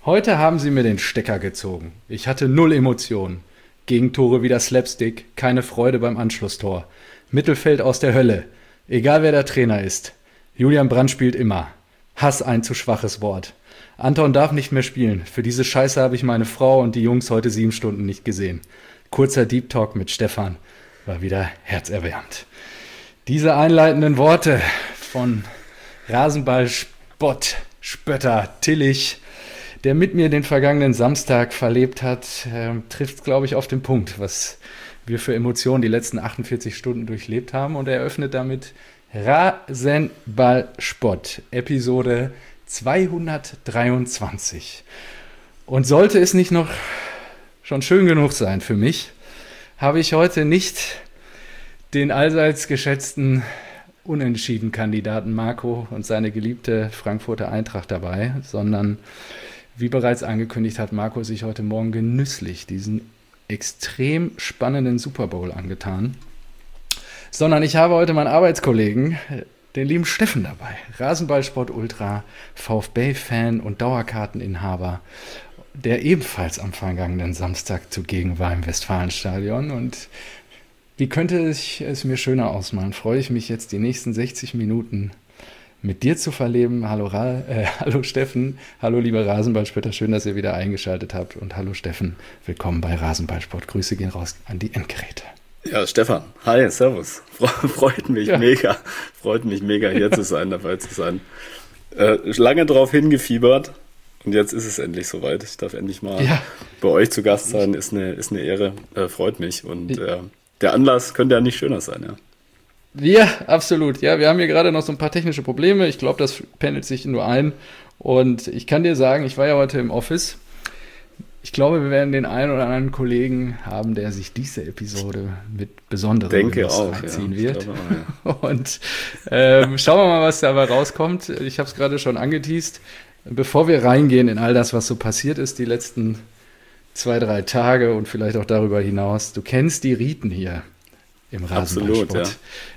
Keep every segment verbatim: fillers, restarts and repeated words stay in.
Heute haben sie mir den Stecker gezogen. Ich hatte null Emotionen. Gegentore wieder Slapstick, keine Freude beim Anschlusstor. Mittelfeld aus der Hölle. Egal wer der Trainer ist. Julian Brandt spielt immer. Hass ein zu schwaches Wort. Anton darf nicht mehr spielen. Für diese Scheiße habe ich meine Frau und die Jungs heute sieben Stunden nicht gesehen. Kurzer Deep Talk mit Stefan. War wieder herzerwärmend. Diese einleitenden Worte von Rasenball-Spott, Spötter, Tillich, der mit mir den vergangenen Samstag verlebt hat, äh, trifft, glaube ich, auf den Punkt, was wir für Emotionen die letzten achtundvierzig Stunden durchlebt haben, und er eröffnet damit Rasenball-Spott, Episode zweihundertdreiundzwanzig. Und sollte es nicht noch schon schön genug sein für mich, habe ich heute nicht den allseits geschätzten Unentschieden-Kandidaten Marco und seine geliebte Frankfurter Eintracht dabei, sondern wie bereits angekündigt hat Marco sich heute Morgen genüsslich diesen extrem spannenden Super Bowl angetan. Sondern ich habe heute meinen Arbeitskollegen, den lieben Steffen, dabei. Rasenballsport Ultra, VfB-Fan und Dauerkarteninhaber, der ebenfalls am vergangenen Samstag zugegen war im Westfalenstadion. Und wie könnte ich es mir schöner ausmalen? Freue ich mich jetzt die nächsten sechzig Minuten mit dir zu verleben. Hallo, Ra- äh, hallo Steffen, hallo liebe Rasenballspötter, schön, dass ihr wieder eingeschaltet habt, und hallo Steffen, willkommen bei Rasenballsport. Grüße gehen raus an die Endgeräte. Ja, Stefan, hi, servus. Freut mich ja. mega, freut mich mega, hier zu sein, dabei zu sein. Äh, lange drauf hingefiebert, und jetzt ist es endlich soweit. Ich darf endlich mal ja. bei euch zu Gast sein, ist eine, ist eine Ehre, äh, freut mich, und äh, der Anlass könnte ja nicht schöner sein, ja. Ja, absolut. Ja, wir haben hier gerade noch so ein paar technische Probleme. Ich glaube, das pendelt sich nur ein. Und ich kann dir sagen, ich war ja heute im Office. Ich glaube, wir werden den einen oder anderen Kollegen haben, der sich diese Episode mit besonderem Genuss reinziehen ja. wird. Auch, ja. Und ähm, schauen wir mal, was dabei rauskommt. Ich habe es gerade schon angeteast. Bevor wir reingehen in all das, was so passiert ist, die letzten zwei, drei Tage und vielleicht auch darüber hinaus. Du kennst die Riten hier im Rasenballsport. Absolut, ja.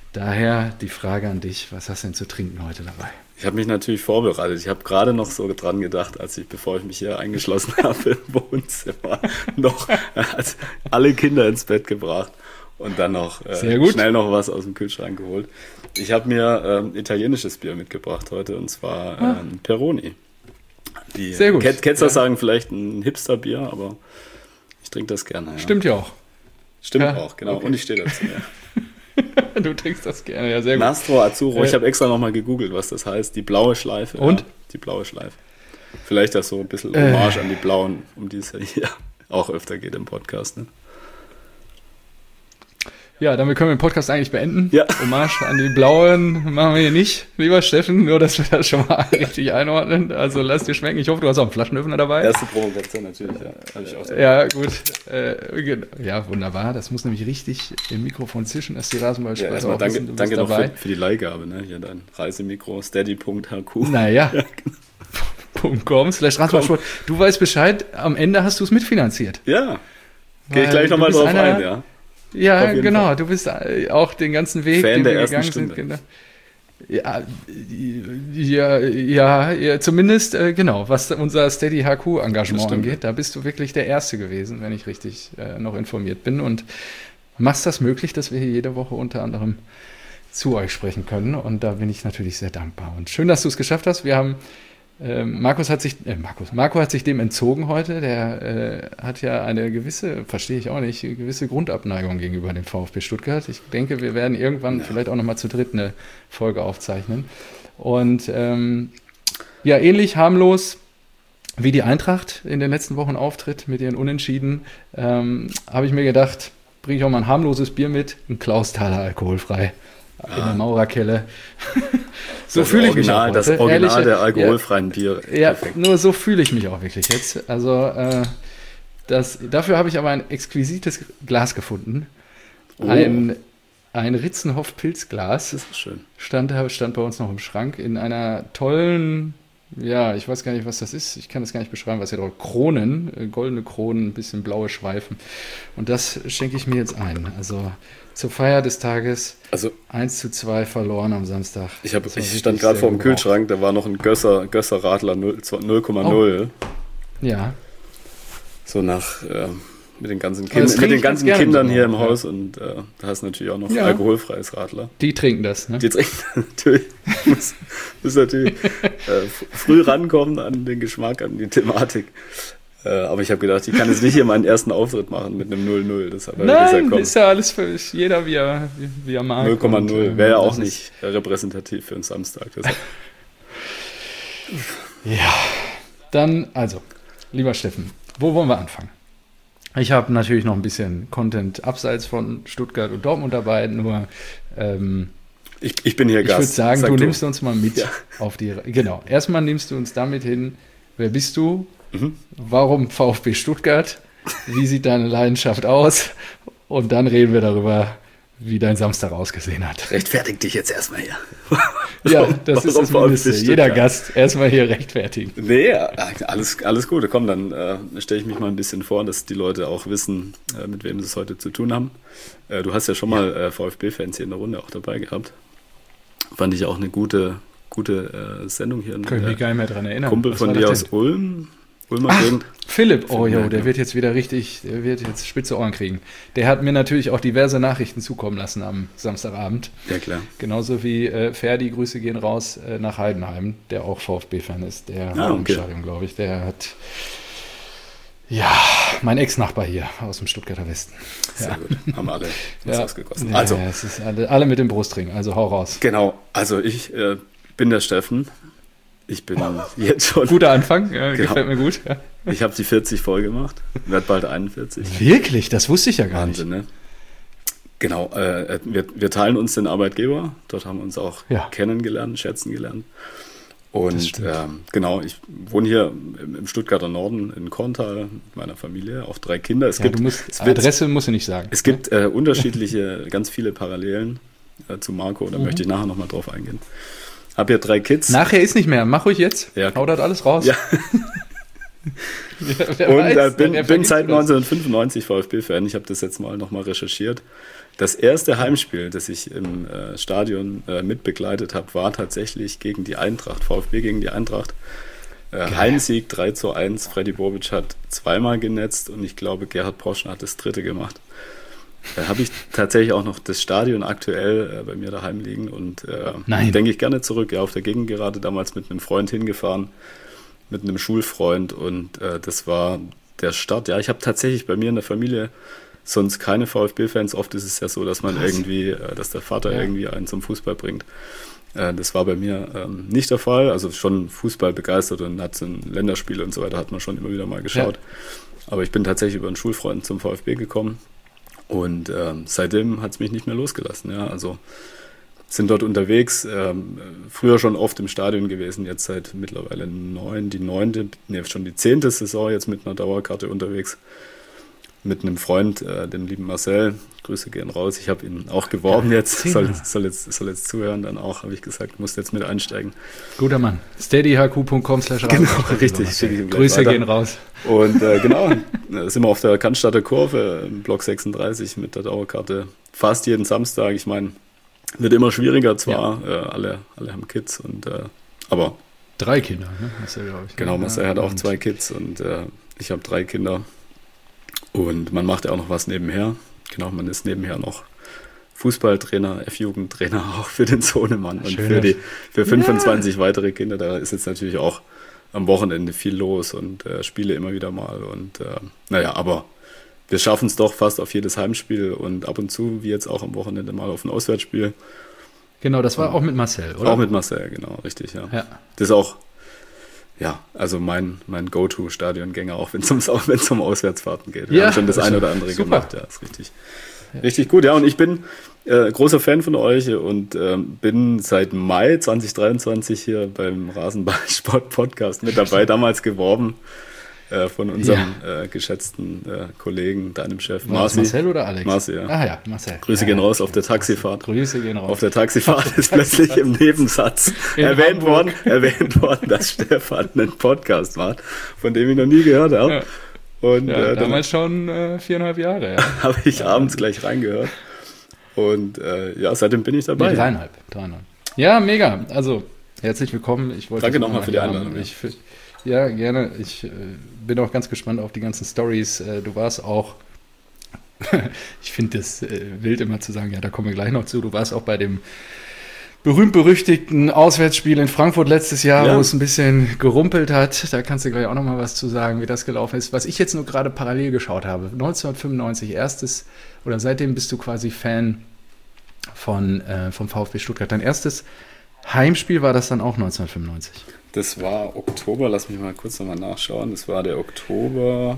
Daher die Frage an dich, was hast du denn zu trinken heute dabei? Ich habe mich natürlich vorbereitet. Ich habe gerade noch so dran gedacht, als ich, bevor ich mich hier eingeschlossen habe im Wohnzimmer, noch als alle Kinder ins Bett gebracht und dann noch äh, schnell noch was aus dem Kühlschrank geholt. Ich habe mir ähm, italienisches Bier mitgebracht heute, und zwar ah. ähm, Peroni. Die Sehr gut. Ket- Ketzer ja. sagen vielleicht ein Hipster-Bier, aber ich trinke das gerne. Ja. Stimmt ja auch. Stimmt ja, auch, genau. Okay. Und ich stehe dazu, ja. Du trinkst das gerne, ja, sehr gut. Nastro Azzurro, äh, ich habe extra nochmal gegoogelt, was das heißt. Die blaue Schleife. Und? Ja, die blaue Schleife. Vielleicht das so ein bisschen Hommage äh. an die blauen, um die es ja hier auch öfter geht im Podcast, ne? Ja, damit können wir den Podcast eigentlich beenden. Ja. Hommage an die Blauen machen wir hier nicht, lieber Steffen, nur dass wir das schon mal richtig einordnen. Also lass dir schmecken. Ich hoffe, du hast auch einen Flaschenöffner dabei. Erste Provokation natürlich, ja. Hab ich auch dabei. Ja, gut. Äh, ja, wunderbar. Das muss nämlich richtig im Mikrofon zischen, dass die Rasenballspieler ja, erstmal auch danke, wissen, du danke bist noch dabei. für, für die Leihgabe, ne? Hier dein Reisemikro, steady punkt h q. Naja. Ja, genau. .com slash Rasenballsport. Du weißt Bescheid, am Ende hast du es mitfinanziert. Ja. Gehe ich gleich nochmal drauf einer, ein, ja. Ja, genau. Fall. Du bist auch den ganzen Weg, Fan den der wir ersten gegangen Stunde. sind. Genau. Ja, ja, ja, ja, zumindest, äh, genau, was unser Steady H Q-Engagement angeht, da bist du wirklich der Erste gewesen, wenn ich richtig äh, noch informiert bin, und machst das möglich, dass wir hier jede Woche unter anderem zu euch sprechen können, und da bin ich natürlich sehr dankbar. Und schön, dass du es geschafft hast. Wir haben Ähm, Markus hat sich, äh, Markus, Marco hat sich dem entzogen heute. Der äh, hat ja eine gewisse, verstehe ich auch nicht, gewisse Grundabneigung gegenüber dem VfB Stuttgart. Ich denke, wir werden irgendwann ja. vielleicht auch nochmal zu dritt eine Folge aufzeichnen. Und ähm, ja, ähnlich harmlos wie die Eintracht in den letzten Wochen auftritt mit ihren Unentschieden, ähm, habe ich mir gedacht, bringe ich auch mal ein harmloses Bier mit, ein Klausthaler alkoholfrei. In der Maurerkelle. So fühle ich mich auch heute. Das Original Ehrlich, der alkoholfreien ja, Biere. Ja, nur so fühle ich mich auch wirklich jetzt. Also äh, das, dafür habe ich aber ein exquisites Glas gefunden. Oh. Ein, ein Ritzenhoff-Pilzglas. Das ist schön. Stand, stand bei uns noch im Schrank in einer tollen, ja, ich weiß gar nicht, was das ist. Ich kann das gar nicht beschreiben, was hier drauf. Kronen, goldene Kronen, ein bisschen blaue Schweifen. Und das schenke ich mir jetzt ein. Also zur Feier des Tages, also eins zu zwei verloren am Samstag. Ich, hab, ich stand gerade vor dem Kühlschrank, da war noch ein Gösser, Gösser Radler null Komma null. Oh. Ja. So nach, äh, mit den ganzen, kind, mit den ganzen Kindern hier im Haus und äh, da hast du natürlich auch noch ja. alkoholfreies Radler. Die trinken das, ne? Die trinken natürlich. muss, muss natürlich äh, früh rankommen an den Geschmack, an die Thematik. Äh, aber ich habe gedacht, ich kann jetzt nicht hier meinen ersten Auftritt machen mit einem null null. Das hat Nein, gesagt, ist ja alles für jeder, wie er, wie er mag. null Komma null wäre ja auch nicht repräsentativ für einen Samstag. Ja, dann, also, lieber Steffen, wo wollen wir anfangen? Ich habe natürlich noch ein bisschen Content abseits von Stuttgart und Dortmund dabei, nur ähm, ich, ich bin hier ich Gast. Ich würde sagen, Sag du du nimmst uns mal mit ja. auf die... Genau, erstmal nimmst du uns damit hin, wer bist du, mhm. warum VfB Stuttgart, wie sieht deine Leidenschaft aus und dann reden wir darüber, wie dein Samstag ausgesehen hat. Rechtfertig dich jetzt erstmal hier. Ja, das ist das Mindeste. Jeder Gast erstmal hier rechtfertigen. Nee, alles, alles gut. Komm, dann äh, stelle ich mich mal ein bisschen vor, dass die Leute auch wissen, äh, mit wem sie es heute zu tun haben. Äh, du hast ja schon mal äh, VfB-Fans hier in der Runde auch dabei gehabt. Fand ich auch eine gute, gute äh, Sendung hier. Kann ich mich gar nicht mehr dran erinnern. Kumpel von dir aus Ulm. Ulmer Ach, Gegend. Philipp, oh jo, der wird jetzt wieder richtig, der wird jetzt spitze Ohren kriegen. Der hat mir natürlich auch diverse Nachrichten zukommen lassen am Samstagabend. Ja, klar. Genauso wie äh, Ferdi, Grüße gehen raus äh, nach Heidenheim, der auch VfB-Fan ist, der ah, im okay. Stadion, glaube ich. Der hat, ja, mein Ex-Nachbar hier aus dem Stuttgarter Westen. Sehr ja. gut, haben alle was ja. ausgegossen. Also, ja, es ist alle, alle mit dem Brustring, also hau raus. Genau, also ich äh, bin der Steffen. Ich bin jetzt schon... Guter Anfang, ja, genau. Gefällt mir gut. Ja. Ich habe die vierzig voll gemacht, werde bald einundvierzig. Wirklich? Das wusste ich ja gar Wahnsinn, nicht. Ne? Genau, äh, wir, wir teilen uns den Arbeitgeber. Dort haben wir uns auch ja. kennengelernt, schätzen gelernt. Und ähm, genau, ich wohne hier im, im Stuttgarter Norden in Korntal mit meiner Familie, auch drei Kinder. Es ja, gibt, du musst, es wird, Adresse musst du nicht sagen. Es ne? gibt äh, unterschiedliche, ganz viele Parallelen äh, zu Marco, da mhm. möchte ich nachher nochmal drauf eingehen. Habe hier drei Kids. Nachher ist nicht mehr. Mach ruhig jetzt. Ja. Hau das alles raus. Ja. ja, wer und weiß, äh, bin, wer bin seit neunzehnhundertfünfundneunzig VfB-Fan. Ich habe das jetzt mal nochmal recherchiert. Das erste Heimspiel, das ich im äh, Stadion äh, mitbegleitet habe, war tatsächlich gegen die Eintracht. VfB gegen die Eintracht. Äh, Heimsieg drei zu eins. Freddy Bobic hat zweimal genetzt und ich glaube, Gerhard Poschner hat das dritte gemacht. Da habe ich tatsächlich auch noch das Stadion aktuell äh, bei mir daheim liegen und äh, denke ich gerne zurück. Ja, auf der Gegend gerade damals mit einem Freund hingefahren, mit einem Schulfreund und äh, das war der Start. Ja, ich habe tatsächlich bei mir in der Familie sonst keine VfB-Fans. Oft ist es ja so, dass man Krass. irgendwie, äh, dass der Vater ja. irgendwie einen zum Fußball bringt. Äh, das war bei mir ähm, nicht der Fall. Also schon Fußball begeistert und hat so ein Länderspiel und so weiter, hat man schon immer wieder mal geschaut. Ja. Aber ich bin tatsächlich über einen Schulfreund zum VfB gekommen. Und ähm, seitdem hat es mich nicht mehr losgelassen. Ja, also sind dort unterwegs, ähm, früher schon oft im Stadion gewesen, jetzt seit mittlerweile neun, die neunte, nee, schon die zehnte Saison jetzt mit einer Dauerkarte unterwegs. Mit einem Freund, äh, dem lieben Marcel. Grüße gehen raus. Ich habe ihn auch geworben jetzt. Soll, soll jetzt. Soll jetzt zuhören, dann auch, habe ich gesagt, muss jetzt mit einsteigen. Guter Mann. steadyhq punkt com slash Genau, richtig. Grüße gehen raus. Und äh, genau, sind wir auf der Cannstatter Kurve, im Block sechsunddreißig mit der Dauerkarte. Fast jeden Samstag. Ich meine, wird immer schwieriger zwar. Ja. Äh, alle, alle haben Kids, und äh, aber... Drei Kinder, ne? Marcel, glaube ich. Genau, Marcel ja, hat auch zwei Kids und äh, ich habe drei Kinder. Und man macht ja auch noch was nebenher. Genau, man ist nebenher noch Fußballtrainer, F-Jugendtrainer auch für den Sohnemann und für, die, für fünfundzwanzig ja. weitere Kinder. Da ist jetzt natürlich auch am Wochenende viel los und äh, Spiele immer wieder mal. Und äh, naja, aber wir schaffen es doch fast auf jedes Heimspiel und ab und zu, wie jetzt auch am Wochenende, mal auf ein Auswärtsspiel. Genau, das war auch mit Marcel, oder? Auch mit Marcel, genau, richtig, ja. ja. Das ist auch, ja, also mein, mein Go-To-Stadiongänger, auch wenn es um, um Auswärtsfahrten geht. Wir ja, haben schon das also, eine oder andere super. gemacht, ja, ist richtig. Ja. Richtig gut, ja, und ich bin äh, großer Fan von euch und ähm, bin seit Mai zwanzig dreiundzwanzig hier beim Rasenballsport-Podcast mit dabei, damals geworben äh, von unserem ja. äh, geschätzten äh, Kollegen, deinem Chef, Marci. Marcel oder Alex? Marci, ja. Ah ja, Marcel. Grüße ja, gehen ja, raus okay. auf der Taxifahrt. Grüße gehen raus. Auf der Taxifahrt ist plötzlich im Nebensatz In erwähnt Hamburg. worden, erwähnt worden, dass Stefan einen Podcast macht, von dem ich noch nie gehört habe. Ja. Und, ja, äh, damals schon äh, viereinhalb Jahre, ja. habe ich ja. abends gleich reingehört. Und äh, ja, seitdem bin ich dabei. Nee, dreieinhalb, dreieinhalb. Ja, mega. Also, herzlich willkommen. Ich wollte Danke nochmal für die Einladung. Ich, Ja, gerne. Ich äh, bin auch ganz gespannt auf die ganzen Stories. Äh, du warst auch, ich finde das äh, wild immer zu sagen, ja, da kommen wir gleich noch zu, du warst auch bei dem berühmt-berüchtigten Auswärtsspiel in Frankfurt letztes Jahr, ja. wo es ein bisschen gerumpelt hat. Da kannst du gleich auch noch mal was zu sagen, wie das gelaufen ist. Was ich jetzt nur gerade parallel geschaut habe, neunzehnhundertfünfundneunzig, erstes, oder seitdem bist du quasi Fan von, äh, vom VfB Stuttgart. Dein erstes Heimspiel war das dann auch neunzehnhundertfünfundneunzig? Das war Oktober, lass mich mal kurz nochmal nachschauen. Das war der Oktober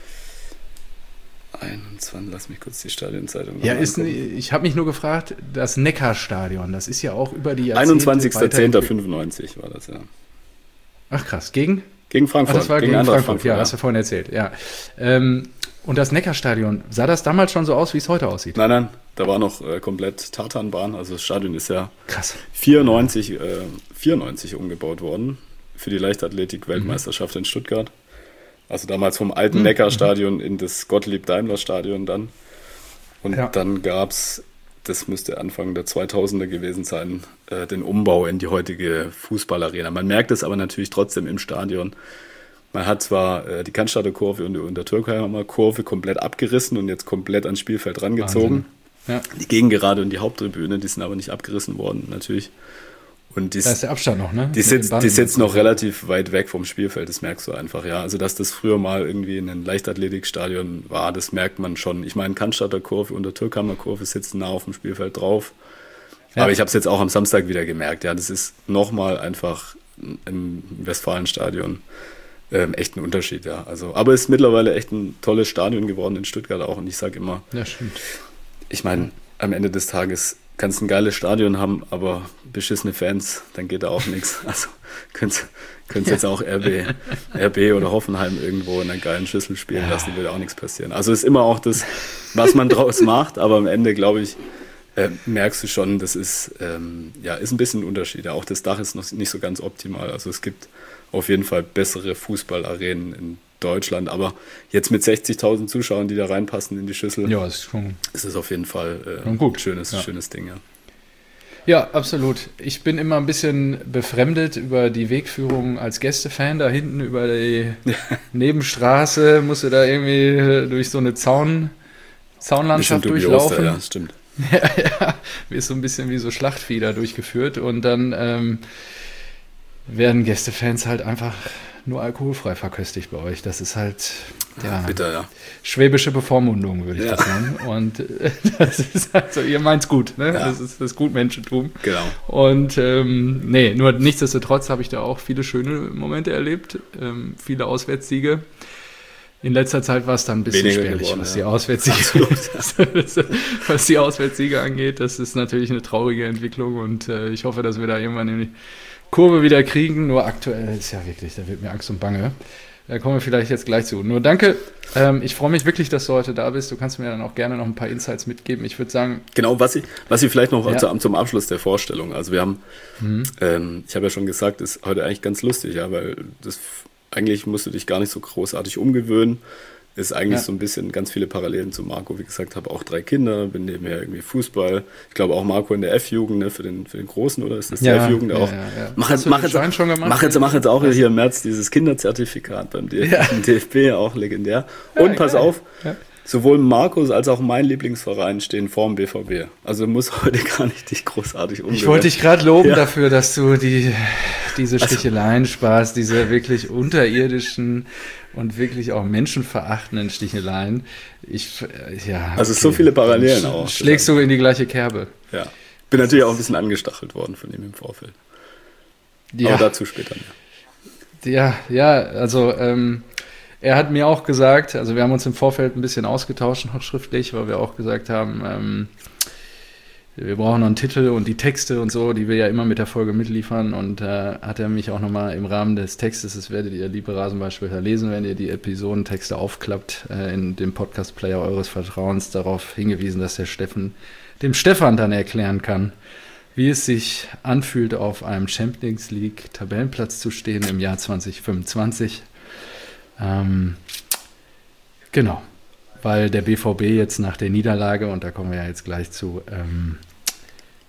einundzwanzig, lass mich kurz die Stadionzeitung Ja, ist, ich habe mich nur gefragt, das Neckarstadion, das ist ja auch über die Jahrzehnte einundzwanzigster zehnter fünfundneunzig war das, ja. Ach krass, gegen? Gegen Frankfurt. Ach, das war gegen, gegen Frankfurt, Frankfurt, ja, ja, hast du vorhin erzählt, ja. Ähm, und das Neckarstadion, sah das damals schon so aus, wie es heute aussieht? Nein, nein, da war noch äh, komplett Tartanbahn, also das Stadion ist ja krass. vierundneunzig, äh, vierundneunzig umgebaut worden für die Leichtathletik-Weltmeisterschaft mhm. in Stuttgart. Also damals vom alten mhm. Neckarstadion in das Gottlieb-Daimler-Stadion dann. Und ja. dann gab es, das müsste Anfang der zweitausender gewesen sein, äh, den Umbau in die heutige Fußballarena. Man merkt es aber natürlich trotzdem im Stadion. Man hat zwar äh, die Cannstatter Kurve und die Untertürkheimer Kurve komplett abgerissen und jetzt komplett ans Spielfeld rangezogen. Ja. Die Gegengerade und die Haupttribüne, die sind aber nicht abgerissen worden natürlich. Und dies, da ist der Abstand noch, ne? Die sitzt, die sitzt noch relativ weit weg vom Spielfeld, das merkst du einfach, ja. Also, dass das früher mal irgendwie in einem Leichtathletikstadion war, das merkt man schon. Ich meine, Cannstatter Kurve und der Türkheimer Kurve sitzen nah auf dem Spielfeld drauf. Ja. Aber ich habe es jetzt auch am Samstag wieder gemerkt, ja. Das ist nochmal einfach im Westfalenstadion ähm, echt ein Unterschied, ja. Also, aber es ist mittlerweile echt ein tolles Stadion geworden in Stuttgart auch. Und ich sage immer, ja, stimmt. Ich meine, am Ende des Tages kannst ein geiles Stadion haben, aber beschissene Fans, dann geht da auch nichts. Also könntest ja. jetzt auch R B, R B oder Hoffenheim irgendwo in einer geilen Schüssel spielen ja. lassen, würde auch nichts passieren. Also ist immer auch das, was man draus macht, aber am Ende, glaube ich, äh, merkst du schon, das ist, ähm, ja, ist ein bisschen ein Unterschied. Auch das Dach ist noch nicht so ganz optimal. Also es gibt auf jeden Fall bessere Fußballarenen in Deutschland, aber jetzt mit sechzigtausend Zuschauern, die da reinpassen in die Schüssel, ja, ist, schon, ist es auf jeden Fall äh, ein schönes, ja. schönes Ding, ja. Ja, absolut. Ich bin immer ein bisschen befremdet über die Wegführung als Gästefan. Da hinten über die Nebenstraße musst du da irgendwie durch so eine Zaun, Zaunlandschaft durchlaufen. Ja, stimmt. Ja, ja, wirst so ein bisschen wie so Schlachtvieh da durchgeführt und dann ähm, werden Gästefans halt einfach nur alkoholfrei verköstigt bei euch. Das ist halt ja, bitter, ja. schwäbische Bevormundung, würde ich ja. das nennen. Und äh, das ist halt so, ihr meint's gut, ne? Ja. Das ist das Gutmenschentum. Genau. Und ähm, nee, nur nichtsdestotrotz habe ich da auch viele schöne Momente erlebt, ähm, viele Auswärtssiege. In letzter Zeit war es dann ein bisschen Weniger spärlich, geworden, was, ja. die Auswärtssiege, was die Auswärtssiege angeht. Das ist natürlich eine traurige Entwicklung und äh, ich hoffe, dass wir da irgendwann in die Kurve wieder kriegen. Nur aktuell ist ja wirklich, da wird mir Angst und Bange. Da kommen wir vielleicht jetzt gleich zu. Nur danke, ähm, ich freue mich wirklich, dass du heute da bist. Du kannst mir dann auch gerne noch ein paar Insights mitgeben. Ich würde sagen... Genau, was ich, was ich vielleicht noch ja. zum, zum Abschluss der Vorstellung, also wir haben, mhm. ähm, ich habe ja schon gesagt, ist heute eigentlich ganz lustig, ja, weil das eigentlich musst du dich gar nicht so großartig umgewöhnen. Ist eigentlich ja. so ein bisschen ganz viele Parallelen zu Marco. Wie gesagt, habe auch drei Kinder, bin nebenher irgendwie Fußball. Ich glaube auch Marco in der F-Jugend, ne, für den, für den Großen, oder ist das die ja, F-Jugend ja, auch? Ja, ja. Mach, jetzt, mach, jetzt, schon gemacht? Mach, jetzt, mach jetzt auch hier im März dieses Kinderzertifikat beim D F B, ja. D F B, auch legendär. Und ja, pass geil. auf, ja. sowohl Markus als auch mein Lieblingsverein stehen vorm B V B. Also muss heute gar nicht dich großartig umgehen. Ich wollte dich gerade loben ja. dafür, dass du die, diese Sticheleien also, sparst, diese wirklich unterirdischen und wirklich auch menschenverachtenden Sticheleien. Ich, ja, also okay. so viele Parallelen auch. Schlägst du in die gleiche Kerbe. Ja. Bin natürlich auch ein bisschen angestachelt worden von ihm im Vorfeld. Ja. Aber dazu später mehr. Ja, ja, also ähm, er hat mir auch gesagt, also wir haben uns im Vorfeld ein bisschen ausgetauscht, noch schriftlich, weil wir auch gesagt haben, ähm, wir brauchen noch einen Titel und die Texte und so, die wir ja immer mit der Folge mitliefern. Und äh, hat er mich auch nochmal im Rahmen des Textes, das werdet ihr, liebe Rasenballspieler, lesen, wenn ihr die Episodentexte aufklappt, äh, in dem Podcast-Player eures Vertrauens darauf hingewiesen, dass der Steffen dem Stefan dann erklären kann, wie es sich anfühlt, auf einem Champions League Tabellenplatz zu stehen im Jahr zwanzig fünfundzwanzig. Ähm, genau. Weil der B V B jetzt nach der Niederlage, und da kommen wir ja jetzt gleich zu, ähm,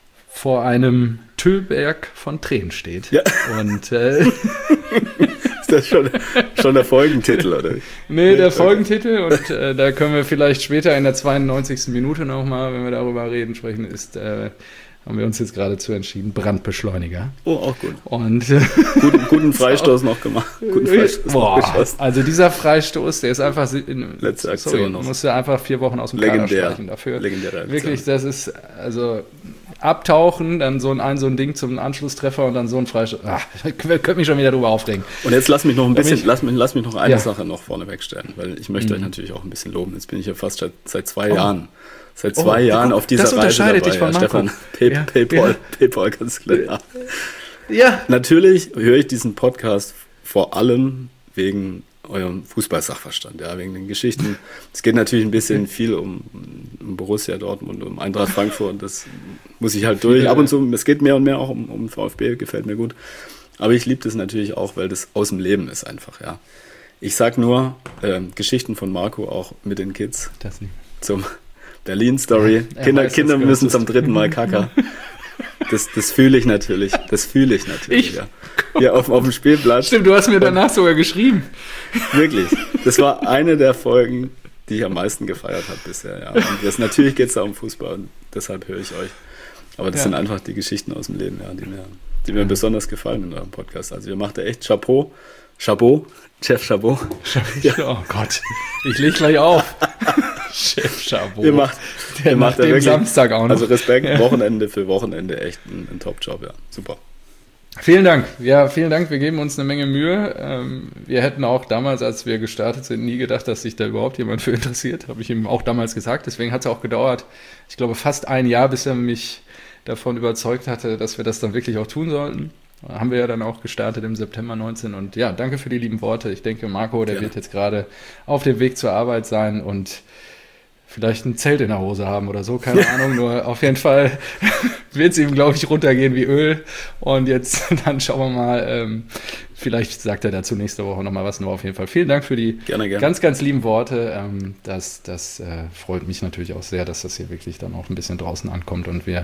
vor einem Tüllberg von Tränen steht. Ja. Und äh, Ist das schon, schon der Folgentitel, oder? Nee, der Folgentitel, und äh, da können wir vielleicht später in der zweiundneunzigsten Minute nochmal, wenn wir darüber reden, sprechen, ist, äh, haben wir uns jetzt gerade zu entschieden, Brandbeschleuniger. Oh, auch gut. Und äh, guten, guten Freistoß noch gemacht. Guten Freistoß Boah, noch geschossen. Also dieser Freistoß, der ist einfach in, letzte Aktion sorry, noch. Musste einfach vier Wochen aus dem Kader streichen dafür. Legendäre Aktion. Wirklich, das ist, also abtauchen, dann so ein, so ein Ding zum Anschlusstreffer und dann so ein Freistoß. Ach, ich könnte mich schon wieder drüber aufregen. Und jetzt lass mich noch ein bisschen, mich, lass, mich, lass mich noch eine ja. Sache noch vorne wegstellen, weil ich möchte mhm. euch natürlich auch ein bisschen loben. Jetzt bin ich ja fast seit, seit zwei oh. Jahren Seit zwei oh, Jahren auf dieser das Reise unterscheidet dabei. Dich von ja, Marco. Stefan, Pay, ja, Paypal, ja. Paypal, ganz klar. Ja. Natürlich höre ich diesen Podcast vor allem wegen eurem Fußballsachverstand, ja, wegen den Geschichten. Es geht natürlich ein bisschen viel um, um Borussia Dortmund, um Eintracht Frankfurt. Das muss ich halt durch. Ab und zu, es geht mehr und mehr auch um, um VfB, gefällt mir gut. Aber ich liebe das natürlich auch, weil das aus dem Leben ist einfach, ja. Ich sag nur, äh, Geschichten von Marco auch mit den Kids. Das nicht. Zum Berlin-Story. Ja, Kinder, weiß, Kinder müssen zum dritten Mal kacker. Das, das fühle ich natürlich. Das fühle ich natürlich. Ich? Ja. Hier auf, auf dem Spielplatz. Stimmt, du hast mir danach sogar geschrieben. Wirklich. Das war eine der Folgen, die ich am meisten gefeiert habe bisher. Ja. Und das, natürlich geht es da um Fußball und deshalb höre ich euch. Aber das ja. sind einfach die Geschichten aus dem Leben, ja, die mir, die mir besonders gefallen in eurem Podcast. Also ihr macht da echt Chapeau. Chapeau. Chef Chabot. Ja. Oh Gott, ich leg gleich auf. Chef Chabot. Ihr macht, der ihr macht macht den Samstag auch noch. Also Respekt, ja. Wochenende für Wochenende, echt ein, ein Top-Job, ja. Super. Vielen Dank. Ja, vielen Dank. Wir geben uns eine Menge Mühe. Ähm, wir hätten auch damals, als wir gestartet sind, nie gedacht, dass sich da überhaupt jemand für interessiert. Habe ich ihm auch damals gesagt. Deswegen hat es auch gedauert, ich glaube, fast ein Jahr, bis er mich davon überzeugt hatte, dass wir das dann wirklich auch tun sollten. Haben wir ja dann auch gestartet im September neunzehn und ja, danke für die lieben Worte. Ich denke, Marco, der ja. wird jetzt gerade auf dem Weg zur Arbeit sein und vielleicht ein Zelt in der Hose haben oder so, keine Ahnung, nur auf jeden Fall wird es ihm, glaube ich, runtergehen wie Öl und jetzt, dann schauen wir mal, ähm, vielleicht sagt er dazu nächste Woche nochmal was, nur auf jeden Fall vielen Dank für die gerne, gerne. ganz, ganz lieben Worte. Ähm, das das äh, freut mich natürlich auch sehr, dass das hier wirklich dann auch ein bisschen draußen ankommt und wir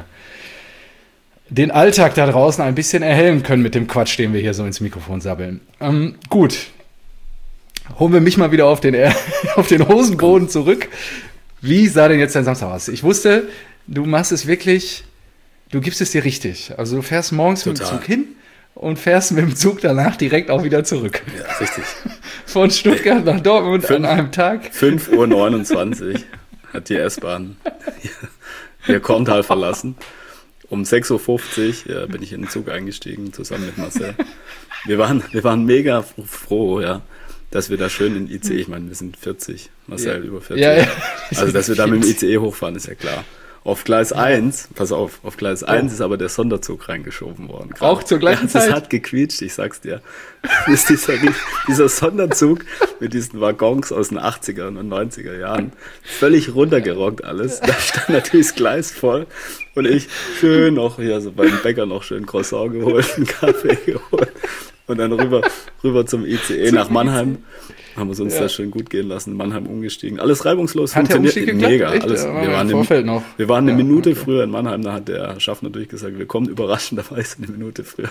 den Alltag da draußen ein bisschen erhellen können mit dem Quatsch, den wir hier so ins Mikrofon sabbeln. Ähm, gut, holen wir mich mal wieder auf den, auf den Hosenboden zurück. Wie sah denn jetzt dein Samstag aus? Ich wusste, du machst es wirklich, du gibst es dir richtig. Also du fährst morgens Total. mit dem Zug hin und fährst mit dem Zug danach direkt auch wieder zurück. Ja, richtig. Von Stuttgart nach Dortmund fünf, an einem Tag. fünf Uhr neunundzwanzig hat die S-Bahn ihr Korntal verlassen. Um sechs Uhr fünfzig ja, bin ich in den Zug eingestiegen, zusammen mit Marcel. Wir waren, wir waren mega froh, ja, dass wir da schön in I C E, ich meine, wir sind vierzig, Marcel ja. über vierzig. Ja, ja. Also, dass wir da mit dem I C E hochfahren, ist ja klar. Auf Gleis eins, pass auf, auf Gleis eins ist aber der Sonderzug reingeschoben worden. Gerade. Auch zur gleichen ja, Zeit? Das hat gequietscht, ich sag's dir. Das ist dieser, dieser Sonderzug mit diesen Waggons aus den achtziger und neunziger Jahren. Völlig runtergerockt alles. Da stand natürlich das Gleis voll. Und ich schön noch hier so beim Bäcker noch schön Croissant geholt, einen Kaffee geholt. Und dann rüber, rüber zum I C E nach Mannheim. Haben wir uns ja. da schön gut gehen lassen, in Mannheim umgestiegen. Alles reibungslos hat funktioniert. Mega. Echt? Alles, ja, wir, waren im eine, noch. wir waren eine ja, Minute okay. früher in Mannheim, da hat der Schaffner durchgesagt, wir kommen überraschenderweise eine Minute früher.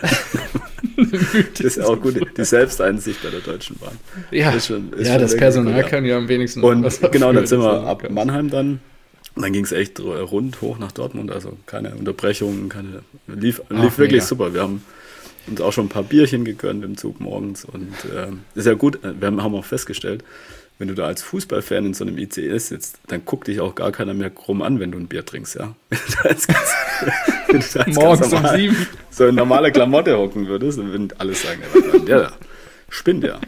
Das ist auch gut, die Selbsteinsicht bei der Deutschen Bahn. Ja, ist schon, ist ja schon das Personal gut, kann ja am wenigsten. Und genau, dann sind wir ab Mannheim dann. Und dann ging es echt rund hoch nach Dortmund, also keine Unterbrechungen, keine, lief, lief Ach, wirklich mega. super. Wir haben uns auch schon ein paar Bierchen gegönnt im Zug morgens und äh, ist ja gut, wir haben auch festgestellt, wenn du da als Fußballfan in so einem I C E sitzt, dann guckt dich auch gar keiner mehr krumm an, wenn du ein Bier trinkst, ja. Wenn du da als ganz, wenn du da als morgens normal, um sieben so in normale Klamotte hocken würdest, dann würden alle sagen, ja, ja spinnt ja.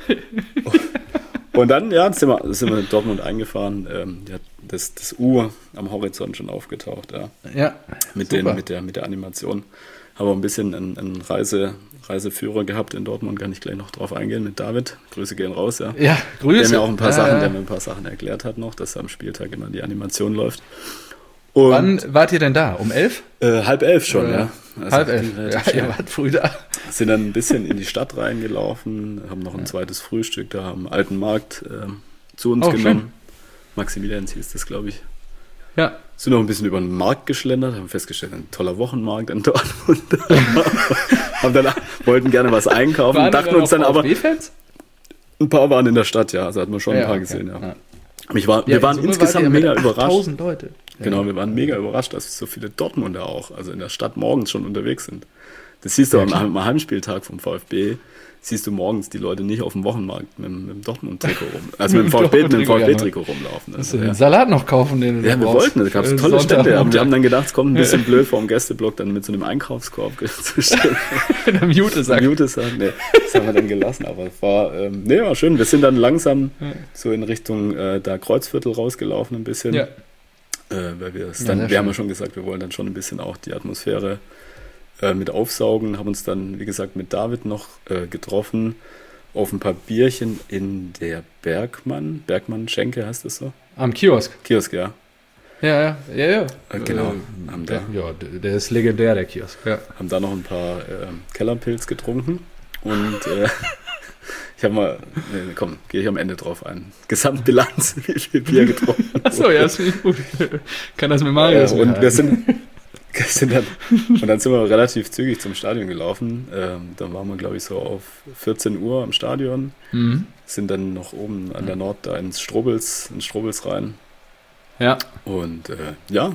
Und dann, ja, sind wir, sind wir in Dortmund eingefahren, ähm, ja, das, das U am Horizont schon aufgetaucht, ja. Ja, mit, den, mit, der, mit der Animation. Haben wir ein bisschen einen, einen Reise, Reiseführer gehabt in Dortmund, kann ich gleich noch drauf eingehen mit David. Grüße gehen raus, ja. Ja, Grüße. Der mir auch ein paar äh, Sachen, der mir ein paar Sachen erklärt hat noch, dass am Spieltag immer die Animation läuft. Und wann wart ihr denn da? Um elf? Äh, halb elf schon, äh, ja. Also halb elf, ja, ihr wart früh da. Sind dann ein bisschen in die Stadt reingelaufen, haben noch ein ja. zweites Frühstück da am Alten Markt äh, zu uns oh, genommen. Schön. Maximilians hieß das, glaube ich. Ja. Sind noch ein bisschen über den Markt geschlendert, haben festgestellt, ein toller Wochenmarkt in Dortmund. haben dann, wollten gerne was einkaufen, waren dachten uns dann aber... VfB-Fans? Ein paar waren in der Stadt, ja, also hat man schon ja, ein paar okay. gesehen, ja. ja. Ich war, wir ja, waren insgesamt mega überrascht. tausend Leute. Genau, ja. wir waren mega überrascht, dass so viele Dortmunder auch, also in der Stadt morgens schon unterwegs sind. Das siehst du ja, am, am Heimspieltag vom VfB, siehst du morgens die Leute nicht auf dem Wochenmarkt mit, mit dem Dortmund-Trikot rum, also mit dem VfB, mit dem VfB-Trikot rumlaufen. Also, ja. Den Salat noch kaufen, den du Ja, wir wollten, da gab es tolle Stände. Und wir haben dann gedacht, es kommt ein bisschen blöd vor dem Gästeblock, dann mit so einem Einkaufskorb zu stehen. In einem Jutesack. Jutesack, nee, das haben wir dann gelassen, aber es war, ähm, nee, war schön. Wir sind dann langsam ja. so in Richtung äh, da Kreuzviertel rausgelaufen ein bisschen. Ja. Äh, weil wir es ja, dann, wir schön. haben ja schon gesagt, wir wollen dann schon ein bisschen auch die Atmosphäre mit aufsaugen, haben uns dann, wie gesagt, mit David noch äh, getroffen auf ein paar Bierchen in der Bergmann, Bergmann-Schenke heißt das so? Am Kiosk. Kiosk, ja. Ja, ja, ja, ja. Äh, genau. Äh, haben da, ja, der ist legendär, der Kiosk. Ja. Haben da noch ein paar äh, Kellerpilz getrunken und äh, ich habe mal, nee, komm, gehe ich am Ende drauf ein. Gesamtbilanz, wie viel Bier getrunken. Achso, ja, das finde ich gut. Kann das mit Marius äh, Und wir sind... Sind dann, und dann sind wir relativ zügig zum Stadion gelaufen. Ähm, dann waren wir, glaube ich, so auf vierzehn Uhr am Stadion. Mhm. Sind dann noch oben an der Nord da ins Strobels, ins Strobels rein. Ja. Und äh, ja,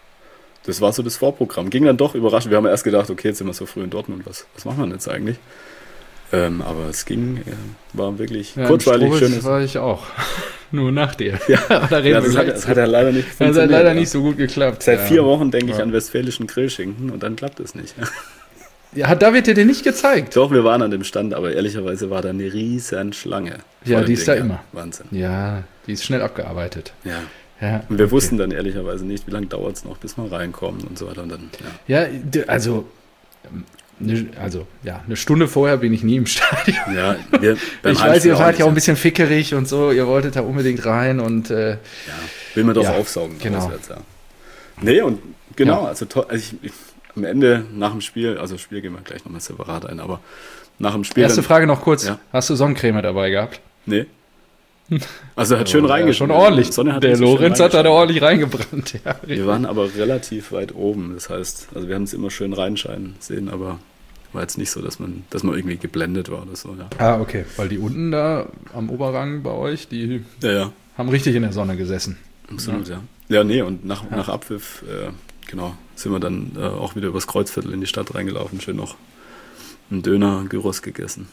das war so das Vorprogramm. Ging dann doch überraschend. Wir haben erst gedacht, okay, jetzt sind wir so früh in Dortmund. Was, was machen wir denn jetzt eigentlich? Ähm, aber es ging, äh, war wirklich ja, kurzweilig schön. Das war ich auch. Nur nach dir. Ja, da reden ja das, wir hat, das hat ja leider nicht funktioniert. Das hat leider nicht so gut geklappt. Seit ja. vier Wochen denke ich ja. an westfälischen Grillschinken und dann klappt es nicht. Ja, hat David dir den nicht gezeigt? Doch, wir waren an dem Stand, aber ehrlicherweise war da eine riesen Schlange. Ja, die ist da immer. Wahnsinn. Ja, die ist schnell abgearbeitet. Ja. ja und wir okay. wussten dann ehrlicherweise nicht, wie lange dauert es noch, bis wir reinkommen und so weiter. Und dann, ja. ja, also... Also, ja, eine Stunde vorher bin ich nie im Stadion. Ja, wir, beim ich weiß, ihr wart ja auch ein bisschen fickerig und so, ihr wolltet da unbedingt rein und äh, ja, will man doch ja, aufsaugen. Genau. Auswärts, ja. Nee, und genau, ja. also, to- also ich, ich, am Ende, nach dem Spiel, also Spiel gehen wir gleich nochmal separat ein, aber nach dem Spiel... Erste dann, Frage noch kurz, ja. Hast du Sonnencreme dabei gehabt? Nee. Also er hat schön ja, reingeschaut. Schon ordentlich. Hat der Lorenz hat da ordentlich reingebrannt. Ja, wir waren aber relativ weit oben, das heißt, also wir haben es immer schön reinscheinen sehen, aber... War jetzt nicht so, dass man, dass man irgendwie geblendet war oder so, ja. Ah, okay. Weil die unten da am Oberrang bei euch, die ja, ja. haben richtig in der Sonne gesessen. Absolut, ja. Ja, ja nee, und nach, ja. nach Abpfiff, äh, genau, sind wir dann äh, auch wieder übers Kreuzviertel in die Stadt reingelaufen, schön noch einen Döner, Gyros gegessen.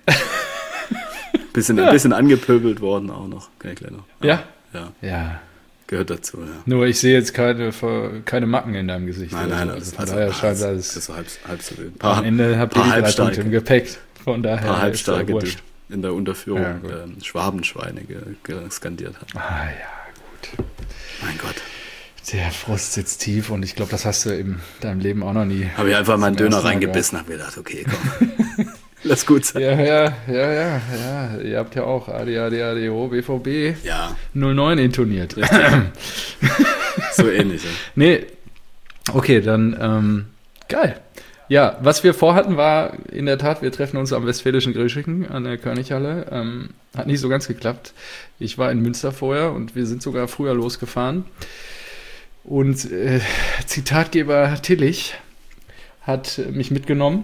bisschen, ja. Ein bisschen angepöbelt worden auch noch, kann ich gleich noch. Aber, ja? Ja. Ja. Gehört dazu, ja. Nur ich sehe jetzt keine, keine Macken in deinem Gesicht. Nein, nein, also, also, von daher scheint alles. Das ist so halb, halb so wild. Am Ende habt ihr die drei Punkte im Gepäck. Von daher. Ein paar Halbstarke, die in der Unterführung ja, äh, Schwabenschweine ge- ge- skandiert hat. Ah ja, gut. Mein Gott. Der Frust sitzt tief und ich glaube, das hast du in deinem Leben auch noch nie. Habe ich einfach mal einen Döner reingebissen, habe gedacht, okay, komm. Lass gut sein. Ja, ja, ja, ja, ja. Ihr habt ja auch A D A D A D O B V B ja. null neun intoniert. So ähnlich. Ja. Nee, okay, dann ähm, geil. Ja, was wir vorhatten war, in der Tat, wir treffen uns am Westfälischen Grillschinken an der Körnighalle. Ähm, hat nicht so ganz geklappt. Ich war in Münster vorher und wir sind sogar früher losgefahren. Und äh, Zitatgeber Tillich hat mich mitgenommen